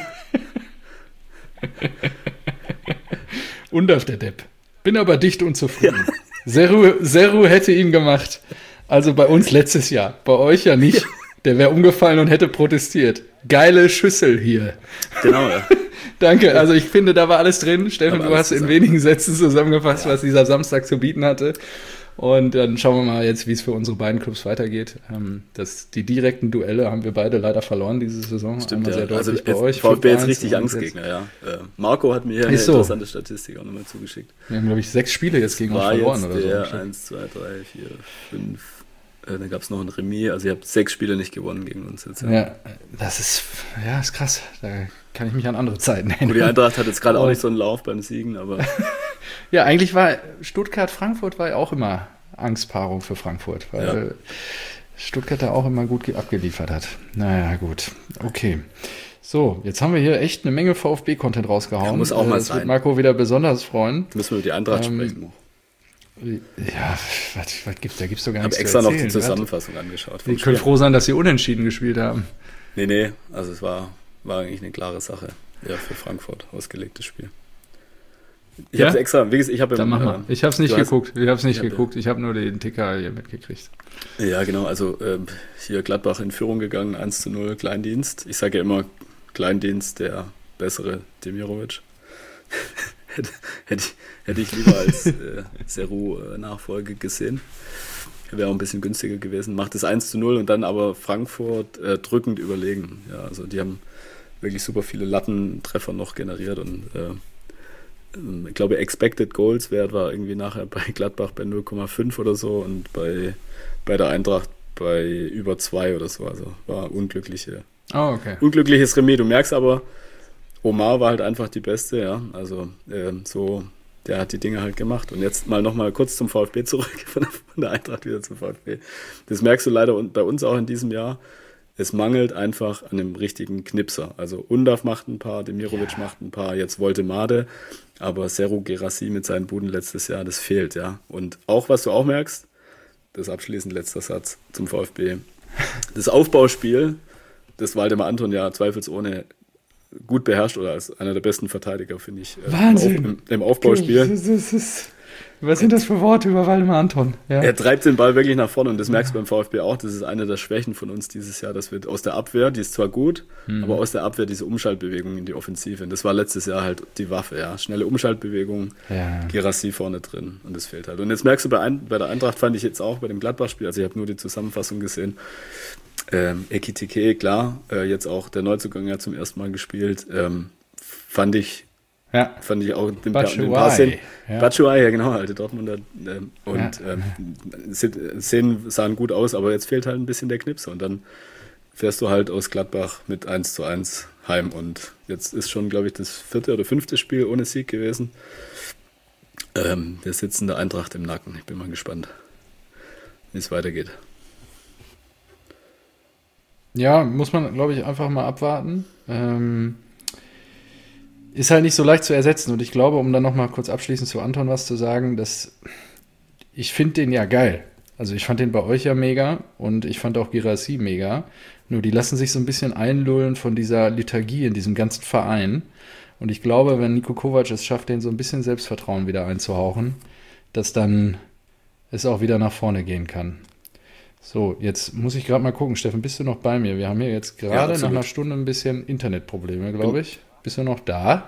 Und auf der Depp. Bin aber dicht unzufrieden. Ja. Seru, Seru hätte ihn gemacht. Also bei uns letztes Jahr. Bei euch ja nicht. Ja. Der wäre umgefallen und hätte protestiert. Geile Schüssel hier. Genau, ja. Danke, also ich finde, da war alles drin. Steffen, du hast zusammen. in wenigen Sätzen zusammengefasst, ja. was dieser Samstag zu bieten hatte. Und dann schauen wir mal jetzt, wie es für unsere beiden Clubs weitergeht. Das, die direkten Duelle haben wir beide leider verloren diese Saison. Stimmt, ja. Sehr deutlich also bei euch. VfB jetzt richtig Angstgegner, ja. Marco hat mir hier eine so. interessante Statistik auch nochmal zugeschickt. Wir haben, glaube ich, sechs Spiele jetzt gegen uns verloren jetzt oder der so. eins, zwei, drei, vier, fünf. Äh, dann gab es noch ein Remis. Also ihr habt sechs Spiele nicht gewonnen gegen uns jetzt. Ja, ja das ist, ja, ist krass. Da kann ich mich an andere Zeiten erinnern. Und die Eintracht hat jetzt gerade auch nicht so einen Lauf beim Siegen, aber... ja, eigentlich war Stuttgart-Frankfurt war ja auch immer Angstpaarung für Frankfurt, weil ja. Stuttgart da auch immer gut abgeliefert hat. Naja, gut. Okay. So, jetzt haben wir hier echt eine Menge VfB-Content rausgehauen. Ja, muss auch mal das sein. Wird Marco wieder besonders freuen. Müssen wir über die Eintracht ähm, sprechen. Ja, was, was gibt's, da gibt's doch gar nichts zu erzählen. Ich habe extra noch die Zusammenfassung angeschaut. Wir können froh sein, dass sie unentschieden gespielt haben. Nee, nee, also es war, war eigentlich eine klare Sache. Ja, für Frankfurt ausgelegtes Spiel. Ich ja? habe extra, wie gesagt, ich habe Dann mach mal. Ich habe es nicht geguckt. Hast, ich habe es nicht ich geguckt. Ich habe nur den Ticker hier mitgekriegt. Ja, genau. Also äh, hier Gladbach in Führung gegangen, eins zu null, Kleindienst. Ich sage ja immer, Kleindienst, der bessere Demirovic. hätte, hätte, ich, hätte ich lieber als äh, Seru-Nachfolge äh, gesehen. Wäre auch ein bisschen günstiger gewesen. Macht es eins zu null und dann aber Frankfurt äh, drückend überlegen. Ja, also die haben wirklich super viele Lattentreffer noch generiert und äh, ich glaube, Expected Goals Wert war irgendwie nachher bei Gladbach bei null Komma fünf oder so und bei, bei der Eintracht bei über zwei oder so. Also war unglückliche, oh, okay. unglückliches Remis. Du merkst aber, Omar war halt einfach die Beste, ja. Also äh, so, der hat die Dinge halt gemacht. Und jetzt mal nochmal kurz zum VfB zurück, von der, von der Eintracht wieder zum VfB. Das merkst du leider bei uns auch in diesem Jahr. Es mangelt einfach an einem richtigen Knipser. Also Undav macht ein paar, Demirovic ja. macht ein paar, jetzt Woltemade, aber Seru Gerassi mit seinen Buden letztes Jahr, das fehlt, ja. Und auch, was du auch merkst, das abschließend letzter Satz zum VfB, das Aufbauspiel, das Waldemar Anton ja zweifelsohne gut beherrscht oder als einer der besten Verteidiger, finde ich. Wahnsinn! Im, im Aufbauspiel. Das ist, das ist, was sind das für Worte über Waldemar Anton? Ja. Er treibt den Ball wirklich nach vorne und das merkst du beim VfB auch. Das ist eine der Schwächen von uns dieses Jahr, dass wir aus der Abwehr, die ist zwar gut, hm. aber aus der Abwehr diese Umschaltbewegung in die Offensive. Und das war letztes Jahr halt die Waffe, ja. Schnelle Umschaltbewegung, ja. Gerassi vorne drin und das fehlt halt. Und jetzt merkst du bei, ein, bei der Eintracht, fand ich jetzt auch bei dem Gladbach-Spiel, also ich habe nur die Zusammenfassung gesehen, ähm, Ekitike, klar, äh, jetzt auch der Neuzugang ja zum ersten Mal gespielt, ähm, fand ich Ja. Fand ich auch den Batshuayi. Paar Szenen. Ja. Batshuayi, ja genau, alte Dortmunder. Ähm, und ja. ähm, Szenen sahen gut aus, aber jetzt fehlt halt ein bisschen der Knipser. Und dann fährst du halt aus Gladbach mit eins zu eins heim. Und jetzt ist schon, glaube ich, das vierte oder fünfte Spiel ohne Sieg gewesen. Ähm, wir sitzen der Eintracht im Nacken. Ich bin mal gespannt, wie es weitergeht. Ja, muss man, glaube ich, einfach mal abwarten. Ähm, ist halt nicht so leicht zu ersetzen. Und ich glaube, um dann nochmal kurz abschließend zu Anton was zu sagen, dass ich finde den ja geil. Also ich fand den bei euch ja mega und ich fand auch Girassi mega. Nur die lassen sich so ein bisschen einlullen von dieser Liturgie in diesem ganzen Verein. Und ich glaube, wenn Niko Kovac es schafft, den so ein bisschen Selbstvertrauen wieder einzuhauchen, dass dann es auch wieder nach vorne gehen kann. So, jetzt muss ich gerade mal gucken. Steffen, bist du noch bei mir? Wir haben hier jetzt gerade ja, nach einer Stunde ein bisschen Internetprobleme, glaube ich. Bist du noch da?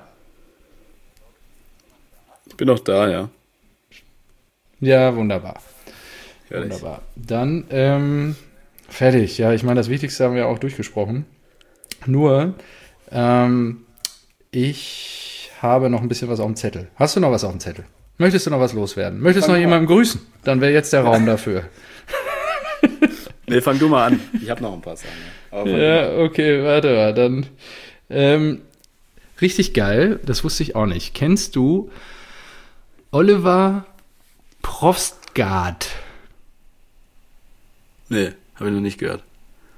Ich bin noch da, ja. Ja, wunderbar. Fertig. Wunderbar. Dann, ähm, fertig. Ja, ich meine, das Wichtigste haben wir auch durchgesprochen. Nur, ähm, ich habe noch ein bisschen was auf dem Zettel. Hast du noch was auf dem Zettel? Möchtest du noch was loswerden? Möchtest du noch jemanden grüßen? Dann wäre jetzt der Raum dafür. Nee, fang du mal an. Ich habe noch ein paar Sachen. Aber ja, okay, warte mal. Dann, ähm, richtig geil, das wusste ich auch nicht. Kennst du Oliver Provstgaard. Nee, habe ich noch nicht gehört.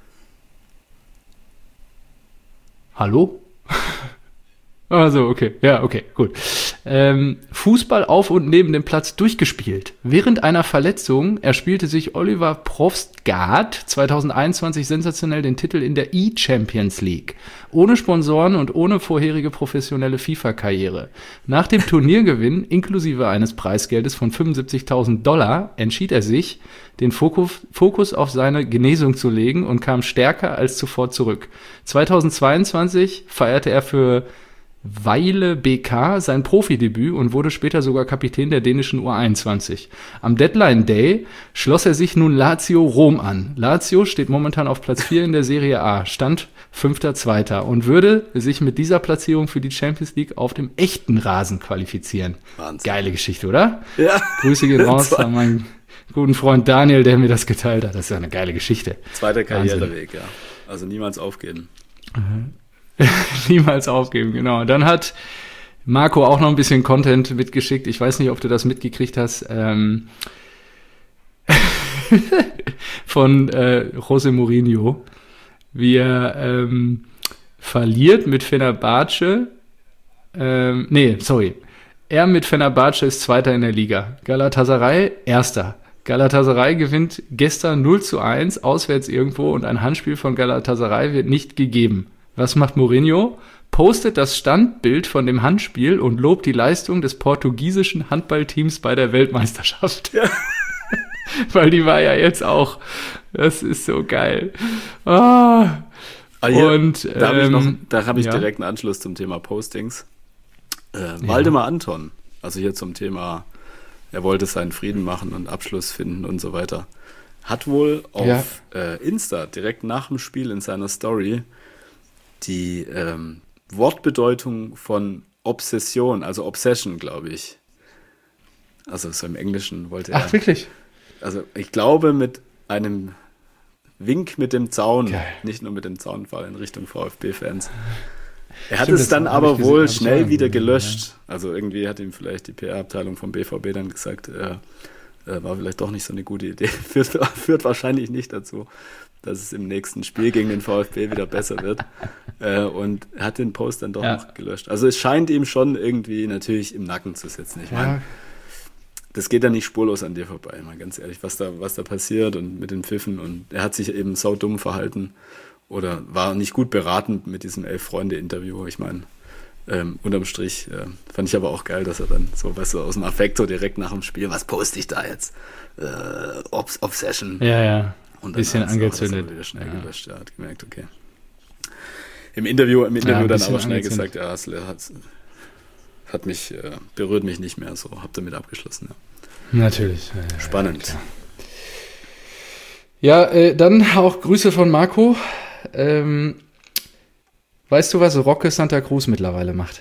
Hallo? Also, okay. Ja, okay, gut. Ähm, Fußball auf und neben dem Platz durchgespielt. Während einer Verletzung erspielte sich Oliver Provstgaard zwanzig einundzwanzig sensationell den Titel in der E-Champions League. Ohne Sponsoren und ohne vorherige professionelle FIFA-Karriere. Nach dem Turniergewinn, inklusive eines Preisgeldes von fünfundsiebzigtausend Dollar, entschied er sich, den Fokus, Fokus auf seine Genesung zu legen und kam stärker als zuvor zurück. zweitausendzweiundzwanzig feierte er für Vejle B K sein Profidebüt und wurde später sogar Kapitän der dänischen U einundzwanzig. Am Deadline Day schloss er sich nun Lazio Rom an. Lazio steht momentan auf Platz vier in der Serie A, Stand fünfter Zweiter und würde sich mit dieser Platzierung für die Champions League auf dem echten Rasen qualifizieren. Wahnsinn. Geile Geschichte, oder? Ja. Grüße gehen raus an meinen guten Freund Daniel, der mir das geteilt hat. Das ist ja eine geile Geschichte. Zweiter Karriereweg, ja. Also niemals aufgeben. Mhm. Niemals aufgeben, genau. Dann hat Marco auch noch ein bisschen Content mitgeschickt. Ich weiß nicht, ob du das mitgekriegt hast. Ähm von äh, José Mourinho, wie er ähm, verliert mit Fenerbahce. Ähm, nee, sorry. Er mit Fenerbahce ist Zweiter in der Liga. Galatasaray Erster. Galatasaray gewinnt gestern null zu eins auswärts irgendwo und ein Handspiel von Galatasaray wird nicht gegeben. Was macht Mourinho? Postet das Standbild von dem Handspiel und lobt die Leistung des portugiesischen Handballteams bei der Weltmeisterschaft. Ja. Weil die war ja jetzt auch. Das ist so geil. Ah. Ah, hier, und da habe ich, noch, ähm, da hab ich ja. direkt einen Anschluss zum Thema Postings. Äh, Waldemar Anton, also hier zum Thema, er wollte seinen Frieden machen und Abschluss finden und so weiter, hat wohl auf Ja. äh, Insta direkt nach dem Spiel in seiner Story die ähm, Wortbedeutung von Obsession, also Obsession, glaube ich. Also so im Englischen wollte er. Ach, wirklich? Also ich glaube mit einem Wink mit dem Zaun, Geil. nicht nur mit dem Zaunfall in Richtung VfB-Fans. Er hat Stimmt, es das dann hab aber ich gesehen, wohl hab ich schnell auch wieder gesehen, gelöscht. Also irgendwie hat ihm vielleicht die P R-Abteilung vom B V B dann gesagt, äh, äh, war vielleicht doch nicht so eine gute Idee. Führt, führt wahrscheinlich nicht dazu, dass es im nächsten Spiel gegen den VfB wieder besser wird. Äh, und er hat den Post dann doch Ja. noch gelöscht. Also es scheint ihm schon irgendwie natürlich im Nacken zu sitzen. Ich meine, Ja. das geht ja nicht spurlos an dir vorbei, mal ganz ehrlich, was da, was da passiert und mit den Pfiffen. Und er hat sich eben saudumm verhalten oder war nicht gut beraten mit diesem Elf-Freunde-Interview. Ich meine, ähm, unterm Strich äh, fand ich aber auch geil, dass er dann so, weißt du, aus dem Affekto direkt nach dem Spiel, was poste ich da jetzt? Äh, Obs- Obsession. Ja, ja. Und dann Bisschen hat's auch das angezündet. aber wieder schnell Ja. gelöscht. Er hat gemerkt, okay. Im Interview, im Interview Ja, ein dann bisschen aber schnell angezündet. gesagt, ja, es hat, hat mich, äh, berührt mich nicht mehr, so, hab damit abgeschlossen. Ja. Natürlich. Ja, ja, Spannend. klar. Ja, äh, dann auch Grüße von Marco. Ähm, weißt du, was Roque Santa Cruz mittlerweile macht?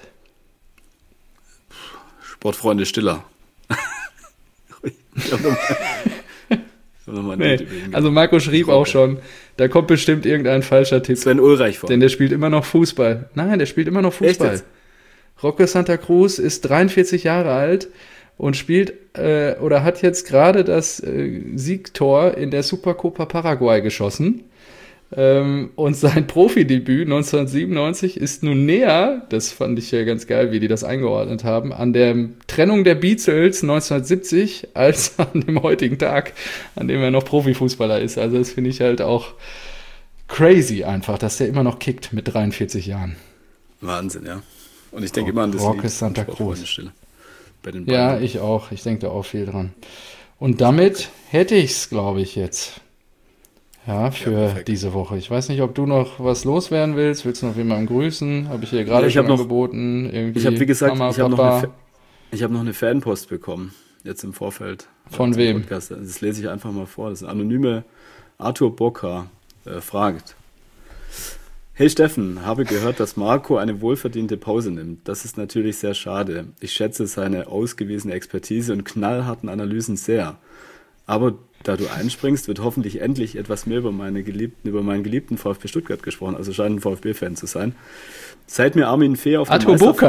Sportfreunde Stiller. Ich hab noch mal- ich hab noch mal ein Nee. Bild über ihn Also Marco schrieb auch schon, da kommt bestimmt irgendein falscher Tipp. Sven Ulreich vor. Denn der spielt immer noch Fußball. Nein, der spielt immer noch Fußball. Echt jetzt? Roque Santa Cruz ist dreiundvierzig Jahre alt und spielt äh, oder hat jetzt gerade das äh, Siegtor in der Supercopa Paraguay geschossen. Ähm, und sein Profidebüt neunzehnhundertsiebenundneunzig ist nun näher, das fand ich ja ganz geil, wie die das eingeordnet haben, an der Trennung der Beatles neunzehnhundertsiebzig als an dem heutigen Tag, an dem er noch Profifußballer ist. Also das finde ich halt auch crazy einfach, dass der immer noch kickt mit dreiundvierzig Jahren. Wahnsinn, ja. Und ich denke immer an das Roque Lied Santa Sportfreunde Cruz. Stiller. Bei den Ja, beiden. ich auch. Ich denke da auch viel dran. Und damit hätte ich es, glaube ich, jetzt. Ja, für Ja, perfekt. diese Woche. Ich weiß nicht, ob du noch was loswerden willst. Willst du noch jemanden grüßen? Habe ich dir gerade Ja, ich schon hab noch- angeboten. Irgendwie Ich habe, wie gesagt, Mama, ich habe noch, Papa. eine Fa- ich hab noch eine Fanpost bekommen, jetzt im Vorfeld. Von zum wem? Podcast. Das lese ich einfach mal vor. Das ist eine anonyme Arthur Bocker äh, fragt. Hey Steffen, habe gehört, dass Marco eine wohlverdiente Pause nimmt. Das ist natürlich sehr schade. Ich schätze seine ausgewiesene Expertise und knallharten Analysen sehr. Aber da du einspringst, wird hoffentlich endlich etwas mehr über, meine geliebten, über meinen geliebten VfB Stuttgart gesprochen. Also scheint ein VfB-Fan zu sein. Seit mir Armin Fee auf der Arthur Meister- Boker.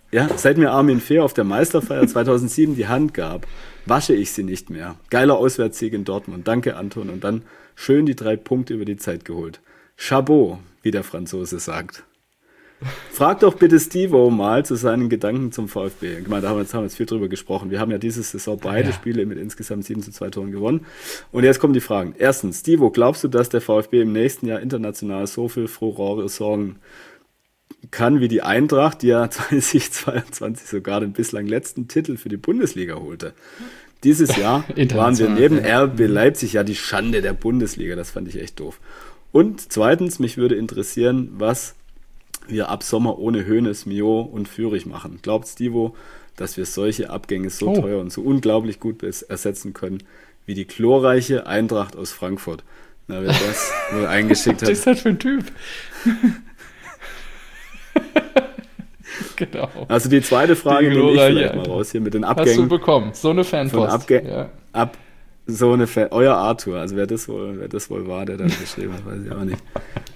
ja, seit mir Armin Fehr auf der Meisterfeier zweitausendsieben die Hand gab, wasche ich sie nicht mehr. Geiler Auswärtssieg in Dortmund. Danke, Anton. Und dann schön die drei Punkte über die Zeit geholt. Chapeau, wie der Franzose sagt. Frag doch bitte Steve-O mal zu seinen Gedanken zum VfB. Ich meine, da haben wir jetzt, haben wir jetzt viel drüber gesprochen. Wir haben ja diese Saison beide ja. Spiele mit insgesamt sieben zu zwei Toren gewonnen. Und jetzt kommen die Fragen. Erstens, Steve-O, glaubst du, dass der VfB im nächsten Jahr international so viel Furore sorgen kann wie die Eintracht, die ja zwanzig zweiundzwanzig sogar den bislang letzten Titel für die Bundesliga holte? Dieses Jahr waren wir neben R B Leipzig ja die Schande der Bundesliga. Das fand ich echt doof. Und zweitens, mich würde interessieren, was wir ab Sommer ohne Hoeneß, Mio und Führig machen. Glaubt Stivo, dass wir solche Abgänge so oh. teuer und so unglaublich gut ersetzen können, wie die glorreiche Eintracht aus Frankfurt? Na, wer das wohl eingeschickt hat. Was ist das für ein Typ? Genau. Also die zweite Frage nehme ich vielleicht mal raus hier mit den Abgängen. Hast du bekommen, so eine Fanpost. Abgä- ja. ab, so eine Fan- Euer Arthur, also wer das wohl, wer das wohl war, der dann geschrieben hat, weiß ich auch nicht.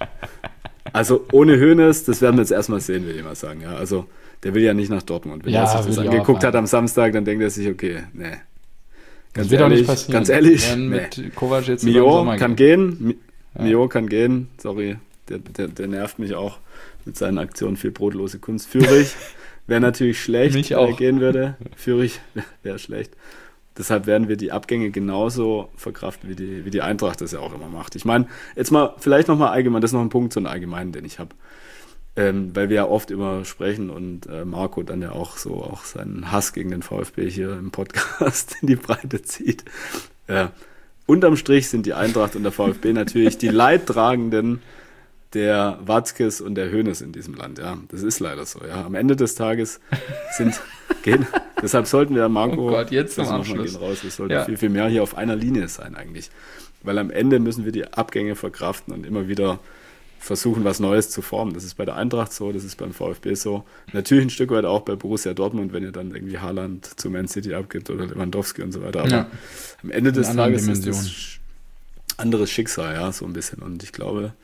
Also ohne Hoeneß, das werden wir jetzt erstmal sehen, will ich mal sagen. Ja, also der will ja nicht nach Dortmund. Wenn ja, er sich das angeguckt hat am Samstag, dann denkt er sich, okay, nee. Ganz das wird ehrlich, doch nicht passieren. Ganz ehrlich, nee. mit Kovac jetzt Mio kann gehen. gehen. Ja. Mio kann gehen, sorry, der, der, der nervt mich auch mit seinen Aktionen für brotlose Kunst. Führig wäre natürlich schlecht, mich auch. wenn er gehen würde. Führig wäre schlecht. Deshalb werden wir die Abgänge genauso verkraften, wie die, wie die Eintracht das ja auch immer macht. Ich meine, jetzt mal, vielleicht nochmal allgemein, das ist noch ein Punkt, so einen allgemeinen, den ich habe. Ähm, weil wir ja oft immer sprechen und äh, Marco dann ja auch so auch seinen Hass gegen den VfB hier im Podcast in die Breite zieht. Äh, unterm Strich sind die Eintracht und der VfB natürlich die Leidtragenden der Watzkes und der Hoeneß in diesem Land. Ja, das ist leider so. Ja, am Ende des Tages sind gehen, deshalb sollten wir, Marco, oh Gott, jetzt zum Abschluss. Gehen raus. Wir sollten ja. viel, viel mehr hier auf einer Linie sein eigentlich. Weil am Ende müssen wir die Abgänge verkraften und immer wieder versuchen, was Neues zu formen. Das ist bei der Eintracht so, das ist beim VfB so. Natürlich ein Stück weit auch bei Borussia Dortmund, wenn ihr dann irgendwie Haaland zu Man City abgibt oder Lewandowski und so weiter. Aber ja. am Ende des Tages Dimension. ist das anderes Schicksal, ja, so ein bisschen. Und ich glaube,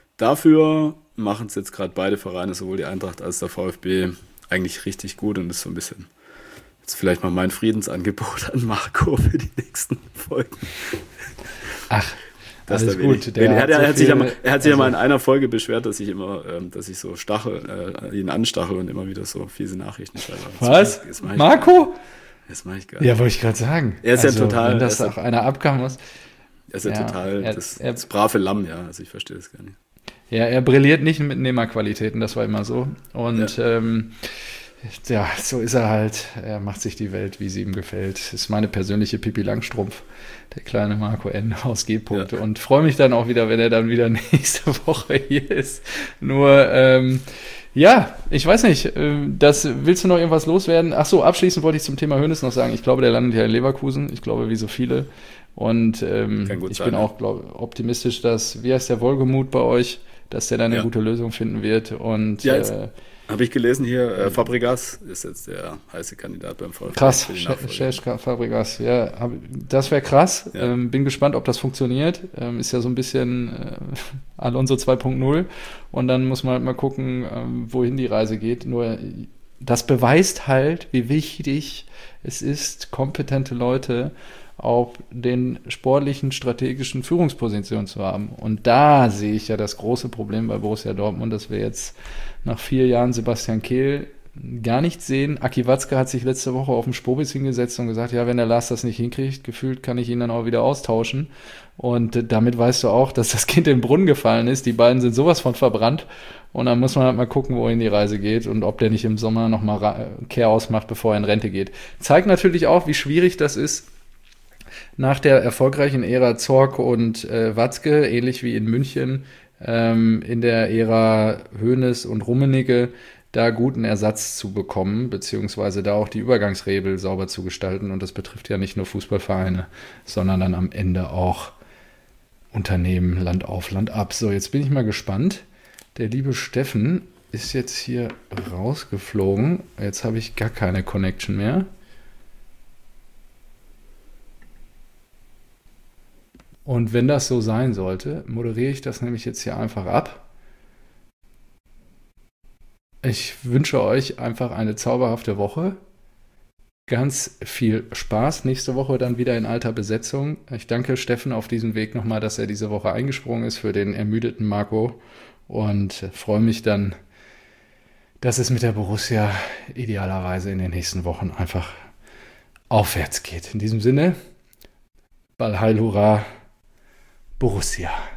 dafür machen es jetzt gerade beide Vereine, sowohl die Eintracht als der VfB, eigentlich richtig gut und ist so ein bisschen jetzt vielleicht mal mein Friedensangebot an Marco für die nächsten Folgen. Ach, das alles gut. Der er, hat, er, so hat sich ja mal, er hat sich also ja mal in einer Folge beschwert, dass ich immer, ähm, dass ich so stachel, äh, ihn anstachel und immer wieder so fiese Nachrichten schreibe. Was? Das mach ich, das mach ich Marco? Das mache ich gar nicht. Ja, wollte ich gerade sagen. Er ist also, ja total. Wenn das auch einer abkommen muss. Er ist ja, ja total er, das, er, das brave Lamm, ja. Also ich verstehe das gar nicht. Ja, er brilliert nicht mit Nehmerqualitäten, das war immer so. Und ja. Ähm, ja, so ist er halt. Er macht sich die Welt, wie sie ihm gefällt. Das ist meine persönliche Pippi Langstrumpf, der kleine Marco N. aus G-Punkte. Ja. Und freue mich dann auch wieder, wenn er dann wieder nächste Woche hier ist. Nur, ähm, ja, ich weiß nicht, das, willst du noch irgendwas loswerden? Ach so, abschließend wollte ich zum Thema Hoeneß noch sagen, ich glaube, der landet ja in Leverkusen. Ich glaube, wie so viele. Und ähm, ich sein, bin ja. auch glaub, optimistisch, dass, wie heißt der Wohlgemut bei euch, dass der dann eine ja. gute Lösung finden wird. Und ja, jetzt äh, habe ich gelesen hier, äh, Fabregas ist jetzt der heiße Kandidat beim VfB. Krass, Cesc Fabregas, ja, hab, das wäre krass. Ja. Ähm, bin gespannt, ob das funktioniert. Ähm, ist ja so ein bisschen äh, Alonso zwei Punkt null. Und dann muss man halt mal gucken, ähm, wohin die Reise geht. Nur das beweist halt, wie wichtig es ist, kompetente Leute auf den sportlichen, strategischen Führungspositionen zu haben. Und da sehe ich ja das große Problem bei Borussia Dortmund, dass wir jetzt nach vier Jahren Sebastian Kehl gar nichts sehen. Aki Watzke hat sich letzte Woche auf dem Spobis hingesetzt und gesagt, ja, wenn der Lars das nicht hinkriegt, gefühlt kann ich ihn dann auch wieder austauschen. Und damit weißt du auch, dass das Kind in den Brunnen gefallen ist. Die beiden sind sowas von verbrannt. Und dann muss man halt mal gucken, wohin die Reise geht und ob der nicht im Sommer nochmal Kehr ausmacht, bevor er in Rente geht. Zeigt natürlich auch, wie schwierig das ist, nach der erfolgreichen Ära Zorc und äh, Watzke, ähnlich wie in München, ähm, in der Ära Hoeneß und Rummenigge, da guten Ersatz zu bekommen, beziehungsweise da auch die Übergangsregel sauber zu gestalten. Und das betrifft ja nicht nur Fußballvereine, sondern dann am Ende auch Unternehmen, Land auf, Land ab. So, jetzt bin ich mal gespannt. Der liebe Steffen ist jetzt hier rausgeflogen. Jetzt habe ich gar keine Connection mehr. Und wenn das so sein sollte, moderiere ich das nämlich jetzt hier einfach ab. ich wünsche euch einfach eine zauberhafte Woche. Ganz viel Spaß. Nächste Woche dann wieder in alter Besetzung. Ich danke Steffen auf diesem Weg nochmal, dass er diese Woche eingesprungen ist für den ermüdeten Marco und freue mich dann, dass es mit der Borussia idealerweise in den nächsten Wochen einfach aufwärts geht. In diesem Sinne, Ball Heil Hurra, Borussia.